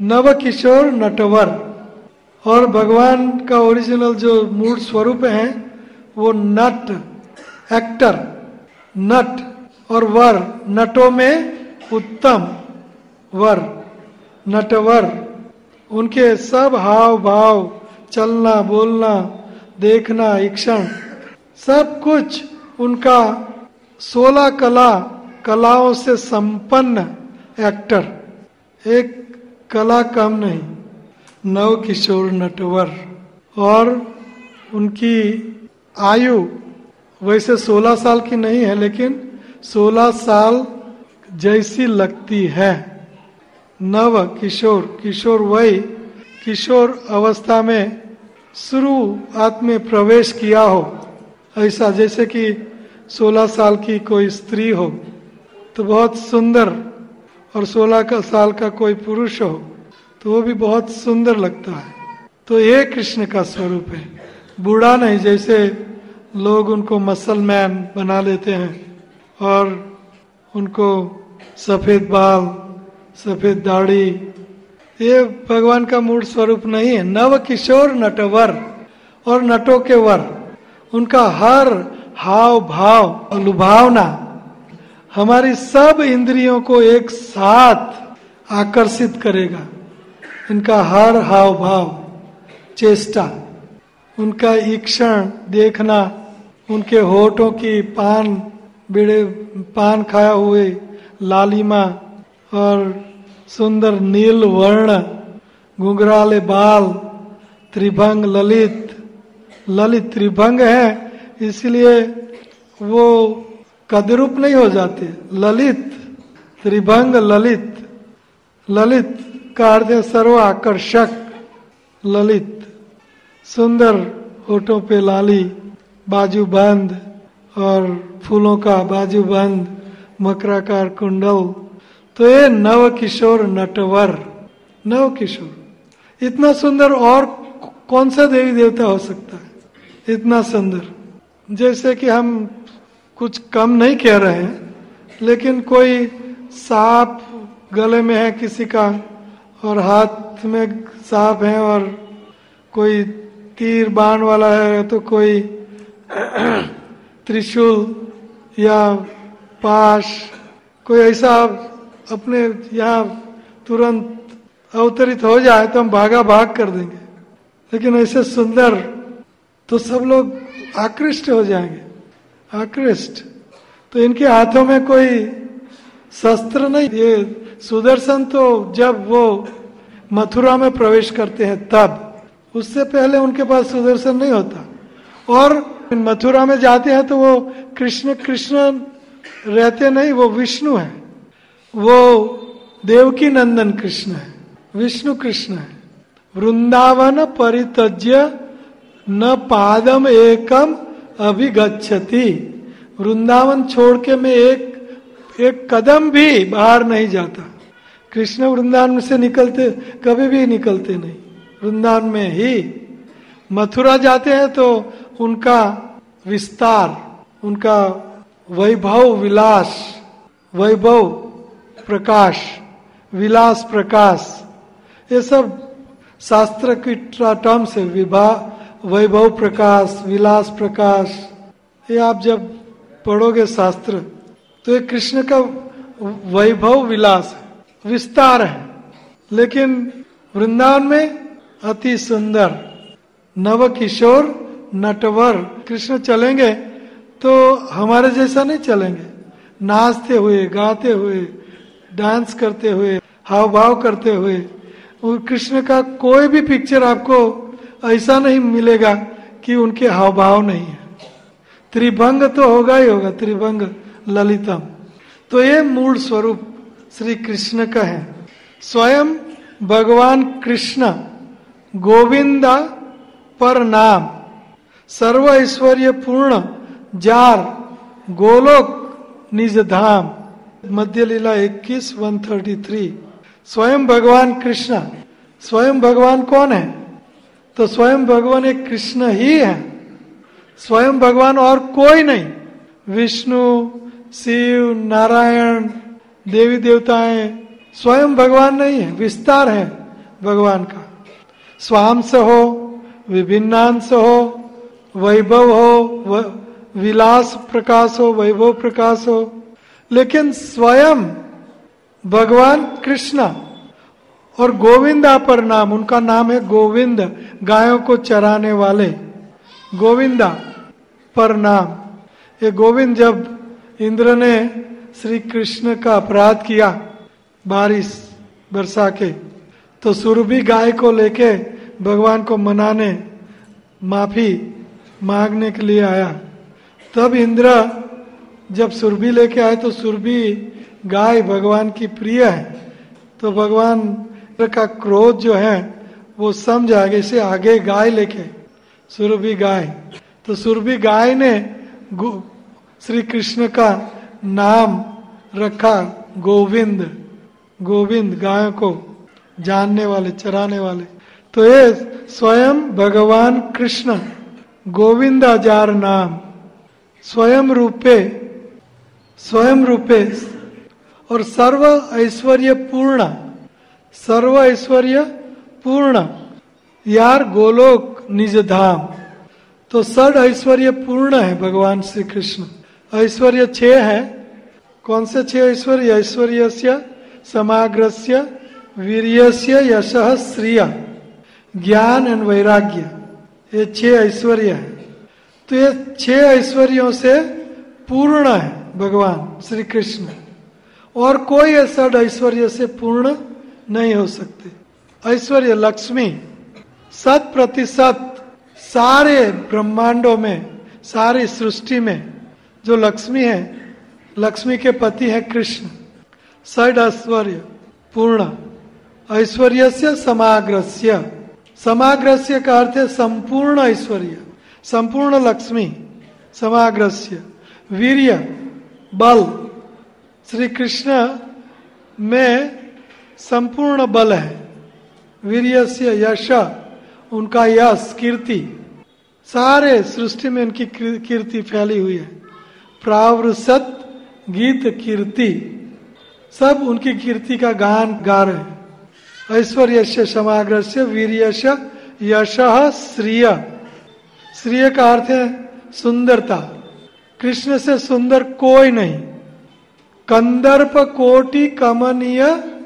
नव किशोर नटवर। और भगवान का ओरिजिनल जो मूल स्वरूप है वो नट, एक्टर, नट और वर, नटों में उत्तम वर, नटवर। उनके सब हाव भाव, चलना बोलना, देखना, ईक्षण, सब कुछ उनका 16 कलाओं से संपन्न एक्टर, एक कला कम नहीं। नव किशोर नटवर। और उनकी आयु वैसे 16 साल की नहीं है, लेकिन 16 साल जैसी लगती है। नव किशोर, किशोर वही किशोर अवस्था में शुरुआत में प्रवेश किया हो, ऐसा जैसे कि 16 साल की कोई स्त्री हो तो बहुत सुंदर, और 16 साल का कोई पुरुष हो तो वो भी बहुत सुंदर लगता है। तो ये कृष्ण का स्वरूप है, बूढ़ा नहीं जैसे लोग उनको मसल मैन बना लेते हैं और उनको सफेद बाल, सफेद दाढ़ी, ये भगवान का मूल स्वरूप नहीं है। नव किशोर नटवर, और नटों के वर। उनका हर हाव भाव, लुभावना हमारी सब इंद्रियों को एक साथ आकर्षित करेगा। इनका हर हाव भाव, चेष्टा, उनका ईक्षण देखना, उनके होठों की पान खाया हुए लालिमा, और सुंदर नील वर्ण, घुंघराले बाल, त्रिभंग ललित त्रिभंग है, इसलिए वो कदरूप नहीं हो जाते। ललित त्रिभंग, ललित का अर्थ है सर्व आकर्षक, ललित, सुंदर होठों पे लाली, बाजूबंद और फूलों का बाजूबंद, मकराकार कुंडल। तो ये नव किशोर नटवर, नव किशोर। इतना सुंदर और कौन सा देवी देवता हो सकता है इतना सुंदर? जैसे कि हम कुछ कम नहीं कह रहे हैं, लेकिन कोई सांप गले में है किसी का, और हाथ में सांप है, और कोई तीर बाण वाला है, तो कोई त्रिशूल या पाश, कोई ऐसा अपने यहाँ तुरंत अवतरित हो जाए तो हम भाग कर देंगे। लेकिन ऐसे सुंदर तो सब लोग आकृष्ट हो जाएंगे, आकृष्ट। तो इनके हाथों में कोई शस्त्र नहीं। ये सुदर्शन तो जब वो मथुरा में प्रवेश करते हैं तब, उससे पहले उनके पास सुदर्शन नहीं होता। और मथुरा में जाते हैं तो वो कृष्ण रहते नहीं, वो विष्णु है, वो देवकी नंदन कृष्ण है, विष्णु कृष्ण है। वृंदावन परित्यज्य न पादम एकम अभिगच्छति। वृंदावन छोड़ के मैं एक कदम भी बाहर नहीं जाता। कृष्ण वृंदावन से निकलते कभी भी निकलते नहीं, वृंदावन में ही। मथुरा जाते हैं तो उनका विस्तार, उनका वैभव विलास, वैभव प्रकाश, विलास प्रकाश, ये सब शास्त्र की टर्म से वैभव प्रकाश, विलास प्रकाश, ये आप जब पढ़ोगे शास्त्र तो ये कृष्ण का वैभव विलास है, विस्तार है। लेकिन वृंदावन में अति सुंदर नव किशोर नटवर कृष्ण चलेंगे तो हमारे जैसा नहीं चलेंगे, नाचते हुए, गाते हुए, डांस करते हुए, हाव भाव करते हुए। और कृष्ण का कोई भी पिक्चर आपको ऐसा नहीं मिलेगा कि उनके हाव भाव नहीं है। त्रिभंग तो होगा ही होगा, त्रिभंग ललितम। तो ये मूल स्वरूप श्री कृष्ण का है। स्वयं भगवान कृष्ण गोविंदा पर नाम, सर्व ऐश्वर्य पूर्ण जार, गोलोक निज धाम। मध्य लीला 21:133। स्वयं भगवान कृष्ण, स्वयं भगवान कौन है? तो स्वयं भगवान एक कृष्ण ही है, स्वयं भगवान और कोई नहीं। विष्णु, शिव, नारायण, देवी देवताएं स्वयं भगवान नहीं है, विस्तार है। भगवान का। स्वांश हो, विभिन्नांश हो, वैभव हो, विलास प्रकाश हो, वैभव प्रकाश हो, लेकिन स्वयं भगवान कृष्ण और गोविंदा पर नाम, उनका नाम है गोविंद, गायों को चराने वाले गोविंदा पर नाम। ये गोविंद, जब इंद्र ने श्री कृष्ण का अपराध किया बारिश बरसा के, तो सुरभि गाय को लेके भगवान को मनाने, माफी मांगने के लिए आया। तब इंद्र जब सुरभि लेके आए तो सुरभि गाय भगवान की प्रिय है, तो भगवान का क्रोध जो है वो समझ आगे से आगे गाय लेके, सुरभि गाय, तो सुरभि गाय ने श्री कृष्ण का नाम रखा गोविंद। गोविंद गायों को जानने वाले, चराने वाले। तो ये स्वयं भगवान कृष्ण गोविंदा जार नाम, स्वयं रूपे और सर्व ऐश्वर्य पूर्ण, सर्व ऐश्वर्य पूर्ण यार गोलोक निज धाम। तो षड ऐश्वर्य पूर्ण है भगवान श्री कृष्ण। ऐश्वर्य 6 है। कौन से 6 ऐश्वर्य? ऐश्वर्यस्य समाग्रस्य वीर्यस्य यशः श्रिय ज्ञान एवं वैराग्य, ये 6 ऐश्वर्य है। तो ये 6 ऐश्वर्यों से पूर्ण है भगवान श्री कृष्ण, और कोई ऐसा ऐश्वर्य से पूर्ण नहीं हो सकते। ऐश्वर्य लक्ष्मी 100% सारे ब्रह्मांडों में, सारी सृष्टि में जो लक्ष्मी है, लक्ष्मी के पति है कृष्ण। 6 ऐश्वर्य पूर्ण। ऐश्वर्यस्य समाग्रस्य, समाग्रस्य का अर्थ है संपूर्ण ऐश्वर्य, संपूर्ण लक्ष्मी। समाग्रस्य वीर्य बल, श्री कृष्ण में संपूर्ण बल है। वीर्यस्य यश, उनका यश कीर्ति, सारे सृष्टि में उनकी कीर्ति फैली हुई है। प्रावृसत गीत कीर्ति, सब उनकी कीर्ति का गान गा रहे हैं। ऐश्वर्यस्य समाग्रस्य वीर्यस्य यशः श्रिय, श्रिय का अर्थ है सुंदरता। कृष्ण से सुंदर कोई नहीं। कंदर्प कोटि कमनीय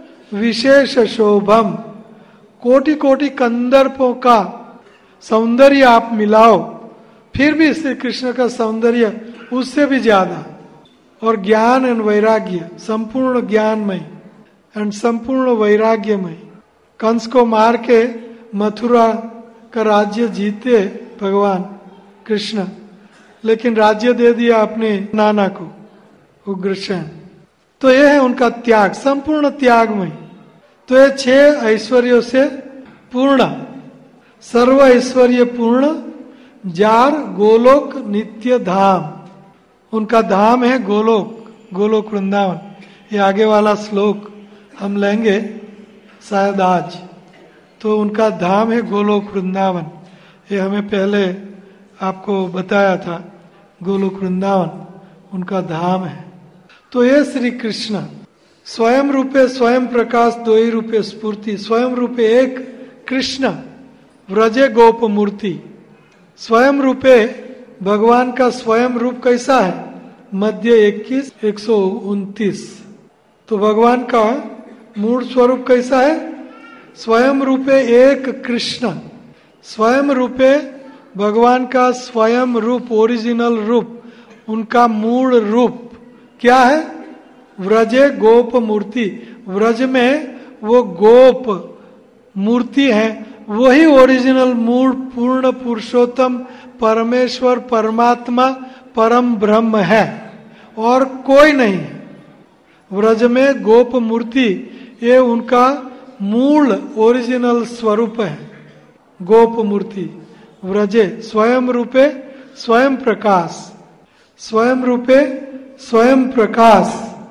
विशेष शोभम, कोटि कोटि कंदर्पों का सौंदर्य आप मिलाओ, फिर भी श्री कृष्ण का सौंदर्य उससे भी ज्यादा। और ज्ञान एवं वैराग्य, संपूर्ण ज्ञानमय एंड संपूर्ण वैराग्यमय। कंस को मार के मथुरा का राज्य जीते भगवान कृष्ण, लेकिन राज्य दे दिया अपने नाना को, उग्रसेन। तो यह है उनका त्याग, संपूर्ण त्यागमय। तो ये 6 ऐश्वर्यों से पूर्ण, सर्व ऐश्वर्य पूर्ण जार गोलोक नित्य धाम। उनका धाम है गोलोक, गोलोक वृंदावन। ये आगे वाला श्लोक हम लेंगे शायद आज। तो उनका धाम है गोलोक वृंदावन। ये हमें पहले आपको बताया था, गोलोक वृंदावन उनका धाम है। तो ये श्री कृष्ण स्वयं रूपे स्वयं प्रकाश, 2 ही रूपे स्फूर्ति। स्वयं रूपे एक कृष्ण व्रजे गोप मूर्ति। स्वयं रूपे भगवान का स्वयं रूप कैसा है? मध्य 21 129। तो भगवान का मूल स्वरूप कैसा है? स्वयं रूपे एक कृष्ण। स्वयं रूपे भगवान का स्वयं रूप, ओरिजिनल रूप, उनका मूल रूप क्या है? व्रजे गोप मूर्ति। व्रज में वो गोप मूर्ति है, वही ओरिजिनल मूल पूर्ण पुरुषोत्तम परमेश्वर परमात्मा परम ब्रह्म है, और कोई नहीं है। व्रज में गोप मूर्ति, ये उनका मूल ओरिजिनल स्वरूप है। गोप मूर्ति व्रजे स्वयं रूपे स्वयं प्रकाश, स्वयं रूपे स्वयं प्रकाश,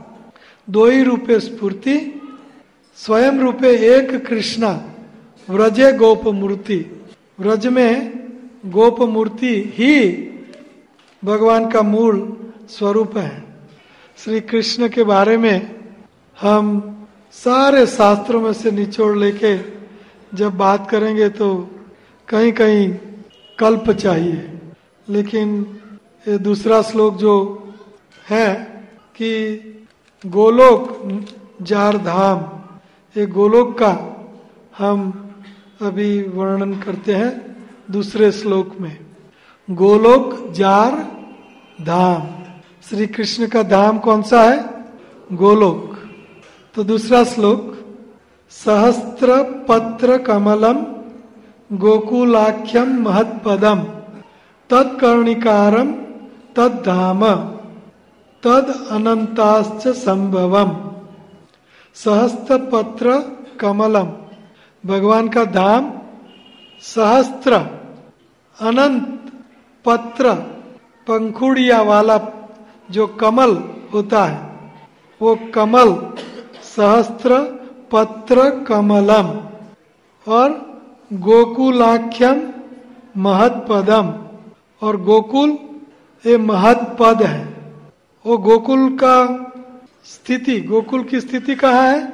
2 ही रूपे स्फूर्ति। स्वयं रूपे एक कृष्णा व्रजे गोप मूर्ति। व्रज में गोप मूर्ति ही भगवान का मूल स्वरूप है। श्री कृष्ण के बारे में हम सारे शास्त्रों में से निचोड़ लेके जब बात करेंगे तो कहीं कहीं कल्प चाहिए, लेकिन ये दूसरा श्लोक जो है कि गोलोक जार धाम, ये गोलोक का हम अभी वर्णन करते हैं दूसरे श्लोक में। गोलोक जार धाम, श्री कृष्ण का धाम कौन सा है? गोलोक। तो दूसरा श्लोक, सहस्त्र पत्र कमलम गोकुलाख्यम महत्पदम तत्कर्णिकारम तद्धाम तद अनंताश्च संभवम। सहस्त्र पत्र कमलम, भगवान का धाम सहस्त्र अनंत पत्र पंखुड़िया वाला जो कमल होता है, वो कमल सहस्त्र पत्र कमलम, और गोकुलाख्यम महत्पदम, और गोकुल ये महत्पद है। वो गोकुल का स्थिति, गोकुल की स्थिति कहाँ है?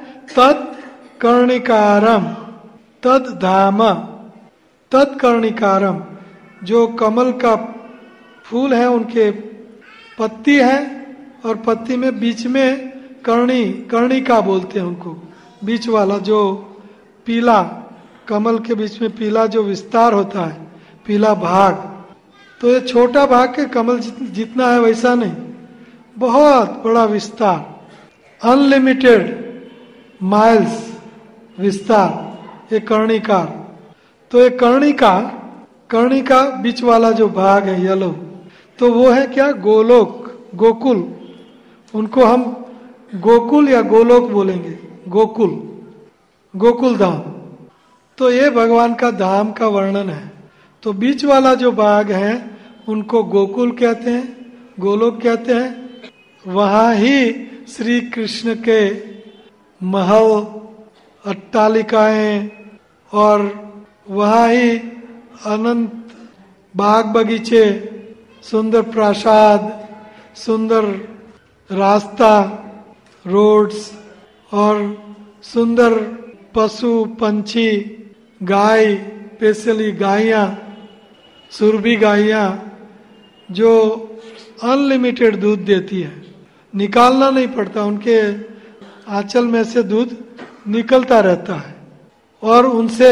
तत्कर्णिकारम तद धाम, तत्कर्णिकारम, जो कमल का फूल है उनके पत्ती है, और पत्ती में बीच में कर्णिका बोलते हैं उनको, बीच वाला जो पीला, कमल के बीच में पीला जो विस्तार होता है, पीला भाग। तो ये छोटा भाग के कमल जितना है वैसा नहीं, बहुत बड़ा विस्तार, अनलिमिटेड माइल्स विस्तार, ये कर्णिकार। तो ये कर्णिका बीच वाला जो भाग है येलो, तो वो है क्या? गोलोक, गोकुल। उनको हम गोकुल या गोलोक बोलेंगे, गोकुल, गोकुल धाम। तो ये भगवान का धाम का वर्णन है। तो बीच वाला जो भाग है उनको गोकुल कहते हैं, गोलोक कहते हैं। वहां ही श्री कृष्ण के महल, अट्टालिकाएं, और वहां ही अनंत बाग बगीचे, सुंदर प्रासाद, सुंदर रास्ता, रोड्स, और सुंदर पशु पंछी, गाय, स्पेशली गायें, सुरभि गायें जो अनलिमिटेड दूध देती है, निकालना नहीं पड़ता, उनके आंचल में से दूध निकलता रहता है, और उनसे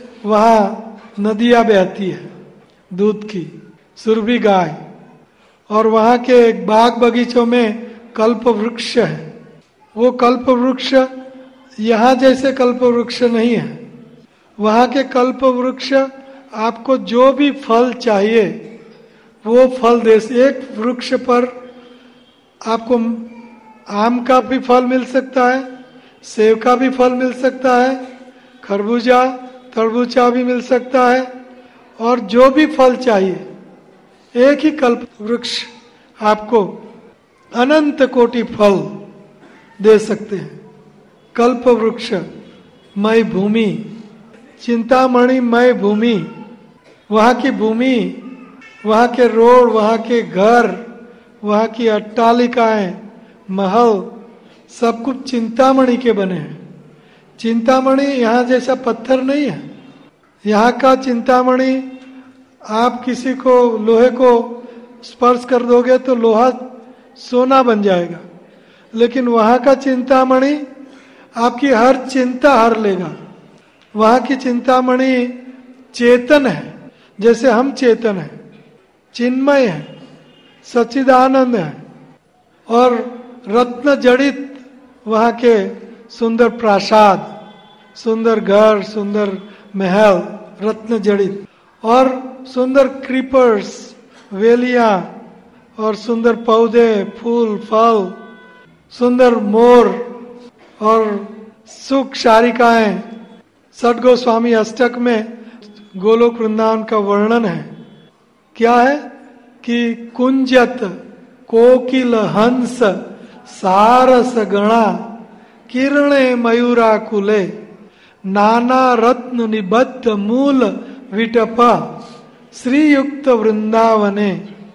वहाँ नदियाँ बहती है दूध की, सुरभि गाय। और वहाँ के बाग बगीचों में कल्प वृक्ष है। वो कल्प वृक्ष यहाँ जैसे कल्प वृक्ष नहीं है। वहाँ के कल्प वृक्ष आपको जो भी फल चाहिए वो फल दे। एक वृक्ष पर आपको आम का भी फल मिल सकता है, सेब का भी फल मिल सकता है, खरबूजा तरबूजा भी मिल सकता है, और जो भी फल चाहिए एक ही कल्प वृक्ष आपको अनंत कोटि फल दे सकते हैं। कल्प वृक्ष मय भूमि, चिंतामणि मय भूमि, वहाँ की भूमि, वहाँ के रोड, वहाँ के घर, वहाँ की अट्टालिकाएं, महल, सब कुछ चिंतामणि के बने हैं। चिंतामणि यहाँ जैसा पत्थर नहीं है। यहाँ का चिंतामणि आप किसी को लोहे को स्पर्श कर दोगे तो लोहा सोना बन जाएगा, लेकिन वहाँ का चिंतामणि आपकी हर चिंता हर लेगा। वहाँ की चिंतामणि चेतन है, जैसे हम चेतन है, चिन्मय है, सच्चिदानंद है, और रत्न जड़ित वहाँ के सुंदर प्रासाद, सुंदर घर, सुंदर महल, रत्न जड़ित, और सुंदर क्रीपर्स, वेलियां, और सुंदर पौधे, फूल, फल, सुंदर मोर, और सुख शारिकाएं। सठ गोस्वामी अष्टक में गोलोक वृंदावन का वर्णन है। क्या है कि कुंजत कोकिल हंस सारस गणा किरणे मयूराकुले नाना रत्न निबद्ध मूल विटपा श्रीयुक्त वृंदावने।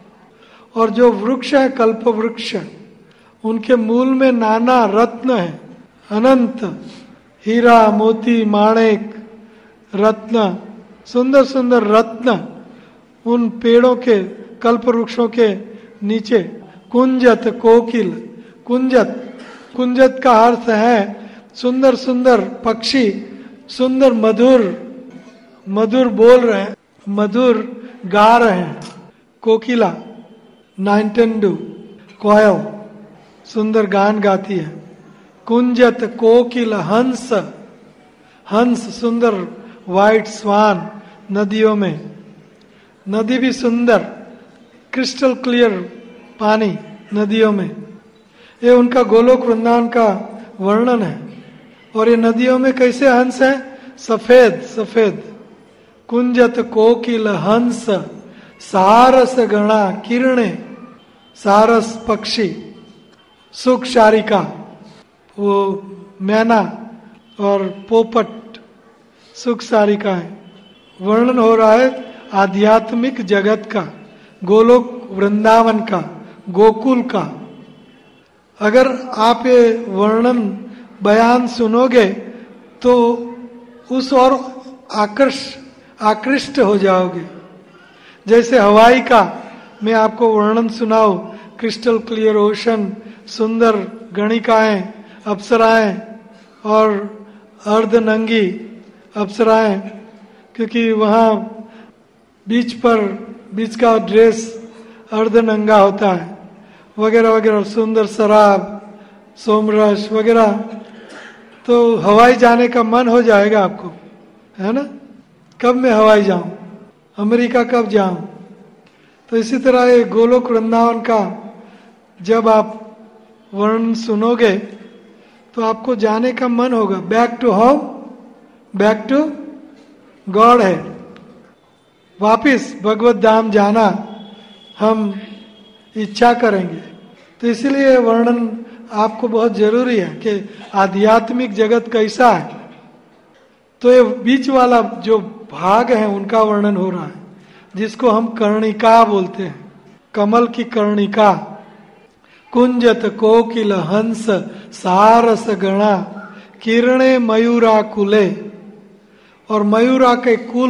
और जो वृक्ष है कल्प वृक्ष, उनके मूल में नाना रत्न है, अनंत हीरा मोती माणिक रत्न, सुंदर सुंदर रत्न उन पेड़ों के, कल्प वृक्षों के नीचे। कुंजत कोकिल, कुंजत, कुंजत का अर्थ है सुंदर सुंदर पक्षी, सुंदर मधुर, मधुर बोल रहे हैं, मधुर गा रहे हैं। कोकिला, नाइंटेंडू, कोयल, सुंदर गान गाती है। कुंजत कोकिल हंस, हंस सुंदर वाइट स्वान नदियों में, नदी भी सुंदर, क्रिस्टल क्लियर पानी नदियों में। ये उनका गोलोक वृंदावन का वर्णन है। और ये नदियों में कैसे हंस है? सफेद सफेद। कुंजत कोकिल हंस, सारस गणा किरणे, सारस पक्षी, सुख शारिका, वो मैना और पोपट सुख शारिका है। वर्णन हो रहा है आध्यात्मिक जगत का, गोलोक वृंदावन का, गोकुल का। अगर आप ये वर्णन बयान सुनोगे तो उस और आकृष्ट हो जाओगे। जैसे हवाई का मैं आपको वर्णन सुनाऊं, क्रिस्टल क्लियर ओशन, सुंदर गणिकाएं, अप्सराएं और अर्धनंगी अप्सराएं, क्योंकि वहाँ बीच पर बीच का ड्रेस अर्धनंगा होता है, वगैरह वगैरह, सुंदर शराब, सोमरस वगैरह। तो हवाई जाने का मन हो जाएगा आपको, है ना? कब मैं हवाई जाऊं, अमेरिका कब जाऊं? तो इसी तरह ये गोलोक वृंदावन का जब आप वर्णन सुनोगे तो आपको जाने का मन होगा। Back to home, back to God है, वापिस भगवत धाम जाना हम इच्छा करेंगे। तो इसीलिए वर्णन आपको बहुत जरूरी है कि आध्यात्मिक जगत कैसा है। तो ये बीच वाला जो भाग है उनका वर्णन हो रहा है, जिसको हम कर्णिका बोलते हैं, कमल की कर्णिका। कुंजत कोकिल हंस सारस गणा किरणे मयूरा कुले, और मयूरा के कुल,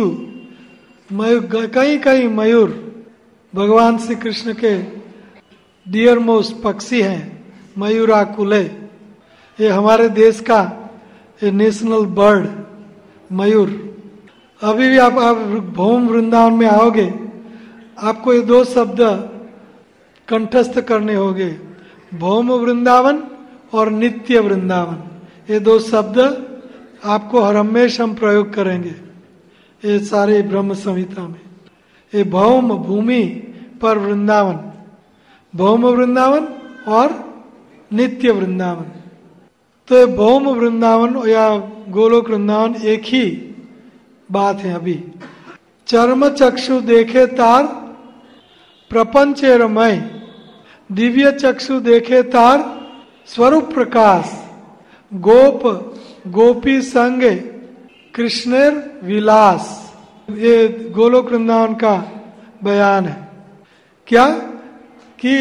कई कई मयूर भगवान श्री कृष्ण के डियर मोस्ट पक्षी हैं, मयूरा कुले। ये हमारे देश का ये नेशनल बर्ड मयूर। अभी भी आप भौम वृंदावन में आओगे, आपको ये दो शब्द कंठस्थ करने होंगे, भौम वृंदावन और नित्य वृंदावन। ये दो शब्द आपको हर हमेश हम प्रयोग करेंगे ये सारे ब्रह्म संहिता में। ये भौम भूमि पर वृंदावन, भौम वृंदावन और नित्य वृंदावन। तो ये भौम वृंदावन या गोलोक वृंदावन एक ही बात है। अभी चर्म चक्षु देखे तार प्रपंचे रमय, दिव्य चक्षु देखे तार स्वरूप प्रकाश, गोप गोपी संगे कृष्णेर विलास। ये गोलोक वृंदावन का बयान है। क्या कि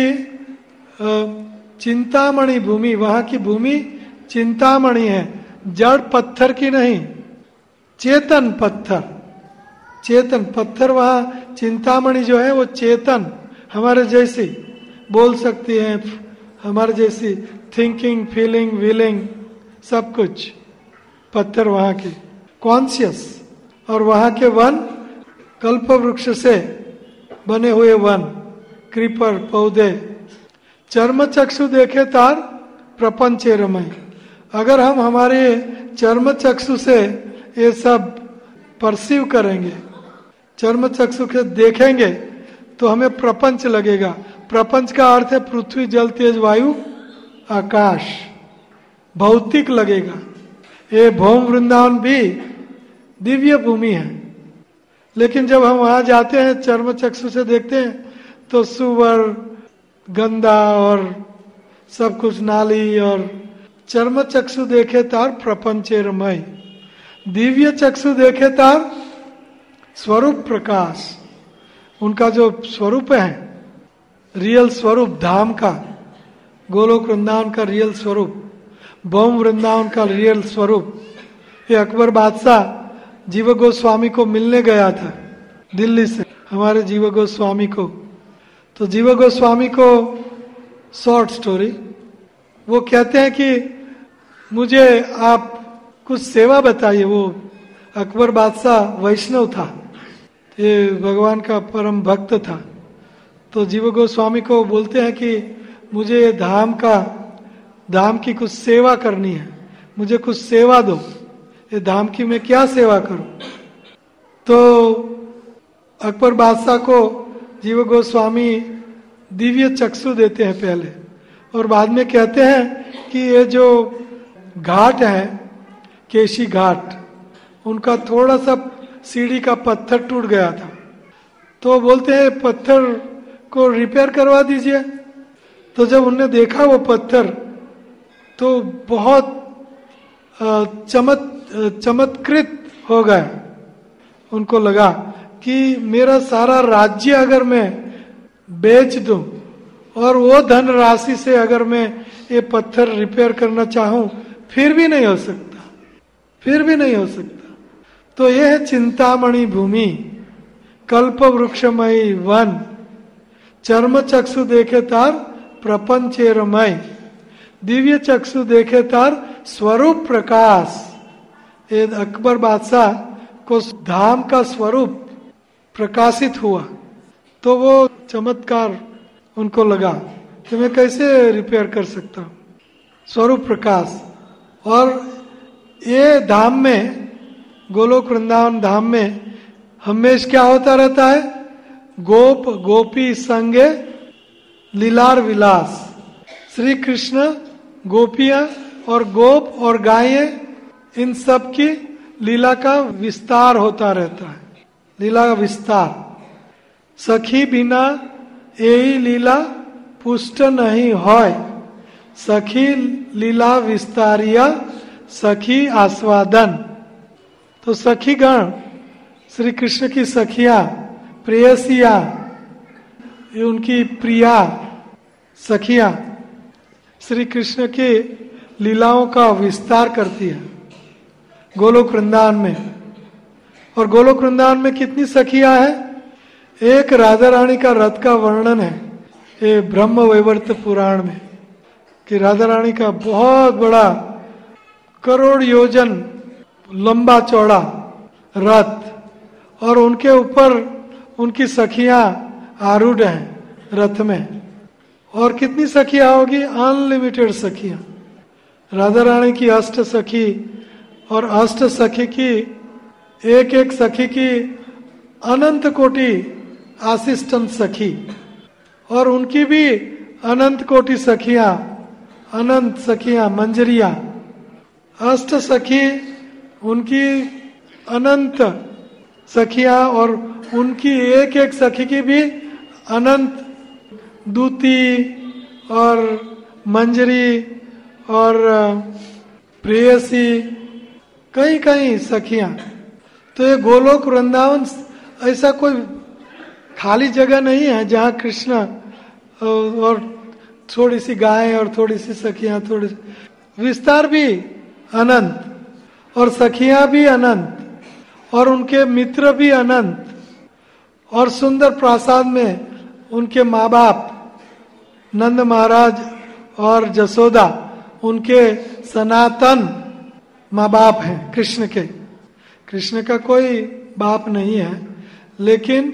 चिंतामणि भूमि, वहां की भूमि चिंतामणि है, जड़ पत्थर की नहीं, चेतन पत्थर, चेतन पत्थर। वहां चिंतामणि जो है वो चेतन, हमारे जैसी बोल सकती है, हमारे जैसी थिंकिंग, फीलिंग, विलिंग, सब कुछ पत्थर वहां के, कॉन्शियस। और वहां के वन कल्प वृक्ष से बने हुए वन, क्रीपर पौधे। चर्म चक्षु देखे तार प्रपंचे रमय। अगर हम हमारे चर्म चक्षु से ये सब परसीव करेंगे, चर्म चक्षु के देखेंगे, तो हमें प्रपंच लगेगा। प्रपंच का अर्थ है पृथ्वी, जल, तेज, वायु, आकाश, भौतिक लगेगा। ये भौम वृंदावन भी दिव्य भूमि है, लेकिन जब हम वहां जाते हैं, चर्म चक्षु से देखते हैं, तो सुअर, गंदा और सब कुछ, नाली। और चर्म चक्षु देखे तार प्रपंचेरमय, दिव्य चक्षु देखे तार स्वरूप प्रकाश। उनका जो स्वरूप है, रियल स्वरूप धाम का, गोलोक वृंदावन का रियल स्वरूप, भौम वृंदावन का रियल स्वरूप। ये अकबर बादशाह जीव गोस्वामी को मिलने गया था दिल्ली से, हमारे जीव गोस्वामी को। तो जीव गोस्वामी को शॉर्ट स्टोरी, वो कहते हैं कि मुझे आप कुछ सेवा बताइए। वो अकबर बादशाह वैष्णव था, ये भगवान का परम भक्त था। तो जीव गोस्वामी को बोलते हैं कि मुझे धाम की कुछ सेवा करनी है, मुझे कुछ सेवा दो, ये धाम की मैं क्या सेवा करूं। तो अकबर बादशाह को जीव गोस्वामी दिव्य चक्षु देते हैं पहले, और बाद में कहते हैं कि ये जो घाट है केशी घाट, उनका थोड़ा सा सीढ़ी का पत्थर टूट गया था, तो बोलते हैं पत्थर को रिपेयर करवा दीजिए। तो जब उन्होंने देखा वो पत्थर, तो बहुत चमत्कृत हो गया। उनको लगा कि मेरा सारा राज्य अगर मैं बेच दूं और वो धन राशि से अगर मैं ये पत्थर रिपेयर करना चाहूं, फिर भी नहीं हो सकता, फिर भी नहीं हो सकता। तो ये है चिंतामणि भूमि, कल्प वृक्षमयी वन, चर्म चक्षु देखे तार प्रपंचेरमय, दिव्य चक्षु देखे तार स्वरूप प्रकाश। ये अकबर बादशाह को धाम का स्वरूप प्रकाशित हुआ, तो वो चमत्कार उनको लगा कि मैं कैसे रिपेयर कर सकता हूं, स्वरूप प्रकाश। और ये धाम में, गोलोक वृंदावन धाम में हमेशा क्या होता रहता है, गोप गोपी संगे लीलार विलास। श्री कृष्ण, गोपियां और गोप और गायें, इन सब की लीला का विस्तार होता रहता है, लीला का विस्तार। सखी बिना यही लीला पुष्ट नहीं होय, सखी लीला विस्तारिया सखी आस्वादन। तो सखी गण, श्री कृष्ण की सखिया, प्रेयसिया, ये उनकी प्रिया सखिया श्री कृष्ण के लीलाओं का विस्तार करती है गोलोक वृंदावन में। और गोलोक वृंदावन में कितनी सखियां हैं? एक राधा रानी का रथ का वर्णन है ये ब्रह्म वैवर्त पुराण में, कि राधा रानी का बहुत बड़ा करोड़ योजन लंबा चौड़ा रथ, और उनके ऊपर उनकी सखियां आरूढ़ हैं रथ में। और कितनी सखियां होगी? अनलिमिटेड सखियां। राधा रानी की अष्ट सखी, और अष्ट सखी की एक एक सखी की अनंत कोटि असिस्टेंट सखी, और उनकी भी अनंत कोटि सखियां, अनंत सखियां, मंजरियां। अष्ट सखी, उनकी अनंत सखियां, और उनकी एक एक सखी की भी अनंत दूती और मंजरी और प्रेयसी, कई कई सखियां। तो ये गोलोक वृंदावन ऐसा कोई खाली जगह नहीं है जहाँ कृष्ण और थोड़ी सी गायें और थोड़ी सी सखियां, थोड़ी विस्तार भी अनंत, और सखियां भी अनंत, और उनके मित्र भी अनंत, और सुंदर प्रासाद में उनके माँ बाप नंद महाराज और जसोदा, उनके सनातन माँ बाप हैं कृष्ण के। कृष्ण का कोई बाप नहीं है, लेकिन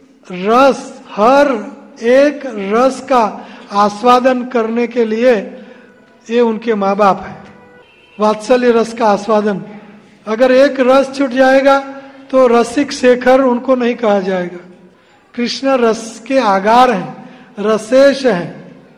रस, हर एक रस का आस्वादन करने के लिए ये उनके माँ बाप है। वात्सल्य रस का आस्वादन, अगर एक रस छूट जाएगा तो रसिक शेखर उनको नहीं कहा जाएगा। कृष्ण रस के आगार हैं, रसेश हैं,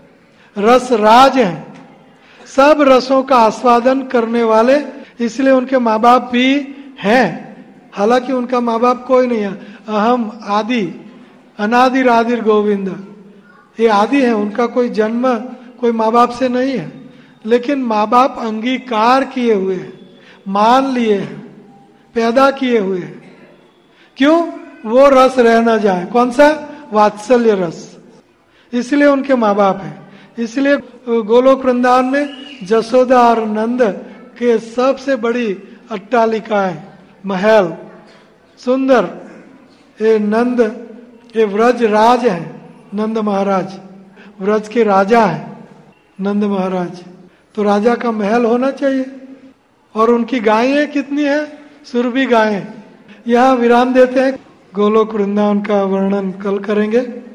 रस राज हैं, सब रसों का आस्वादन करने वाले, इसलिए उनके माँ बाप भी हैं। हालांकि उनका माँ बाप कोई नहीं है, अहम आदि अनादिर आदिर गोविंद, ये आदि है, उनका कोई जन्म कोई माँ बाप से नहीं है, लेकिन माँ बाप अंगीकार किए हुए हैं, मान लिए हैं, पैदा किए हुए हैं। क्यों? वो रस रह ना जाए। कौन सा? वात्सल्य रस। इसलिए उनके माँ बाप हैं। इसलिए गोलोक वृंदावन में जसोदा और नंद के सबसे बड़ी अट्टालिका है महल सुंदर, ये नंद, ये व्रज राज है, नंद महाराज व्रज के राजा हैं नंद महाराज, तो राजा का महल होना चाहिए। और उनकी गायें कितनी है, सुरभि गायें। यहाँ विराम देते हैं, गोलोक वृंदावन का वर्णन कल करेंगे।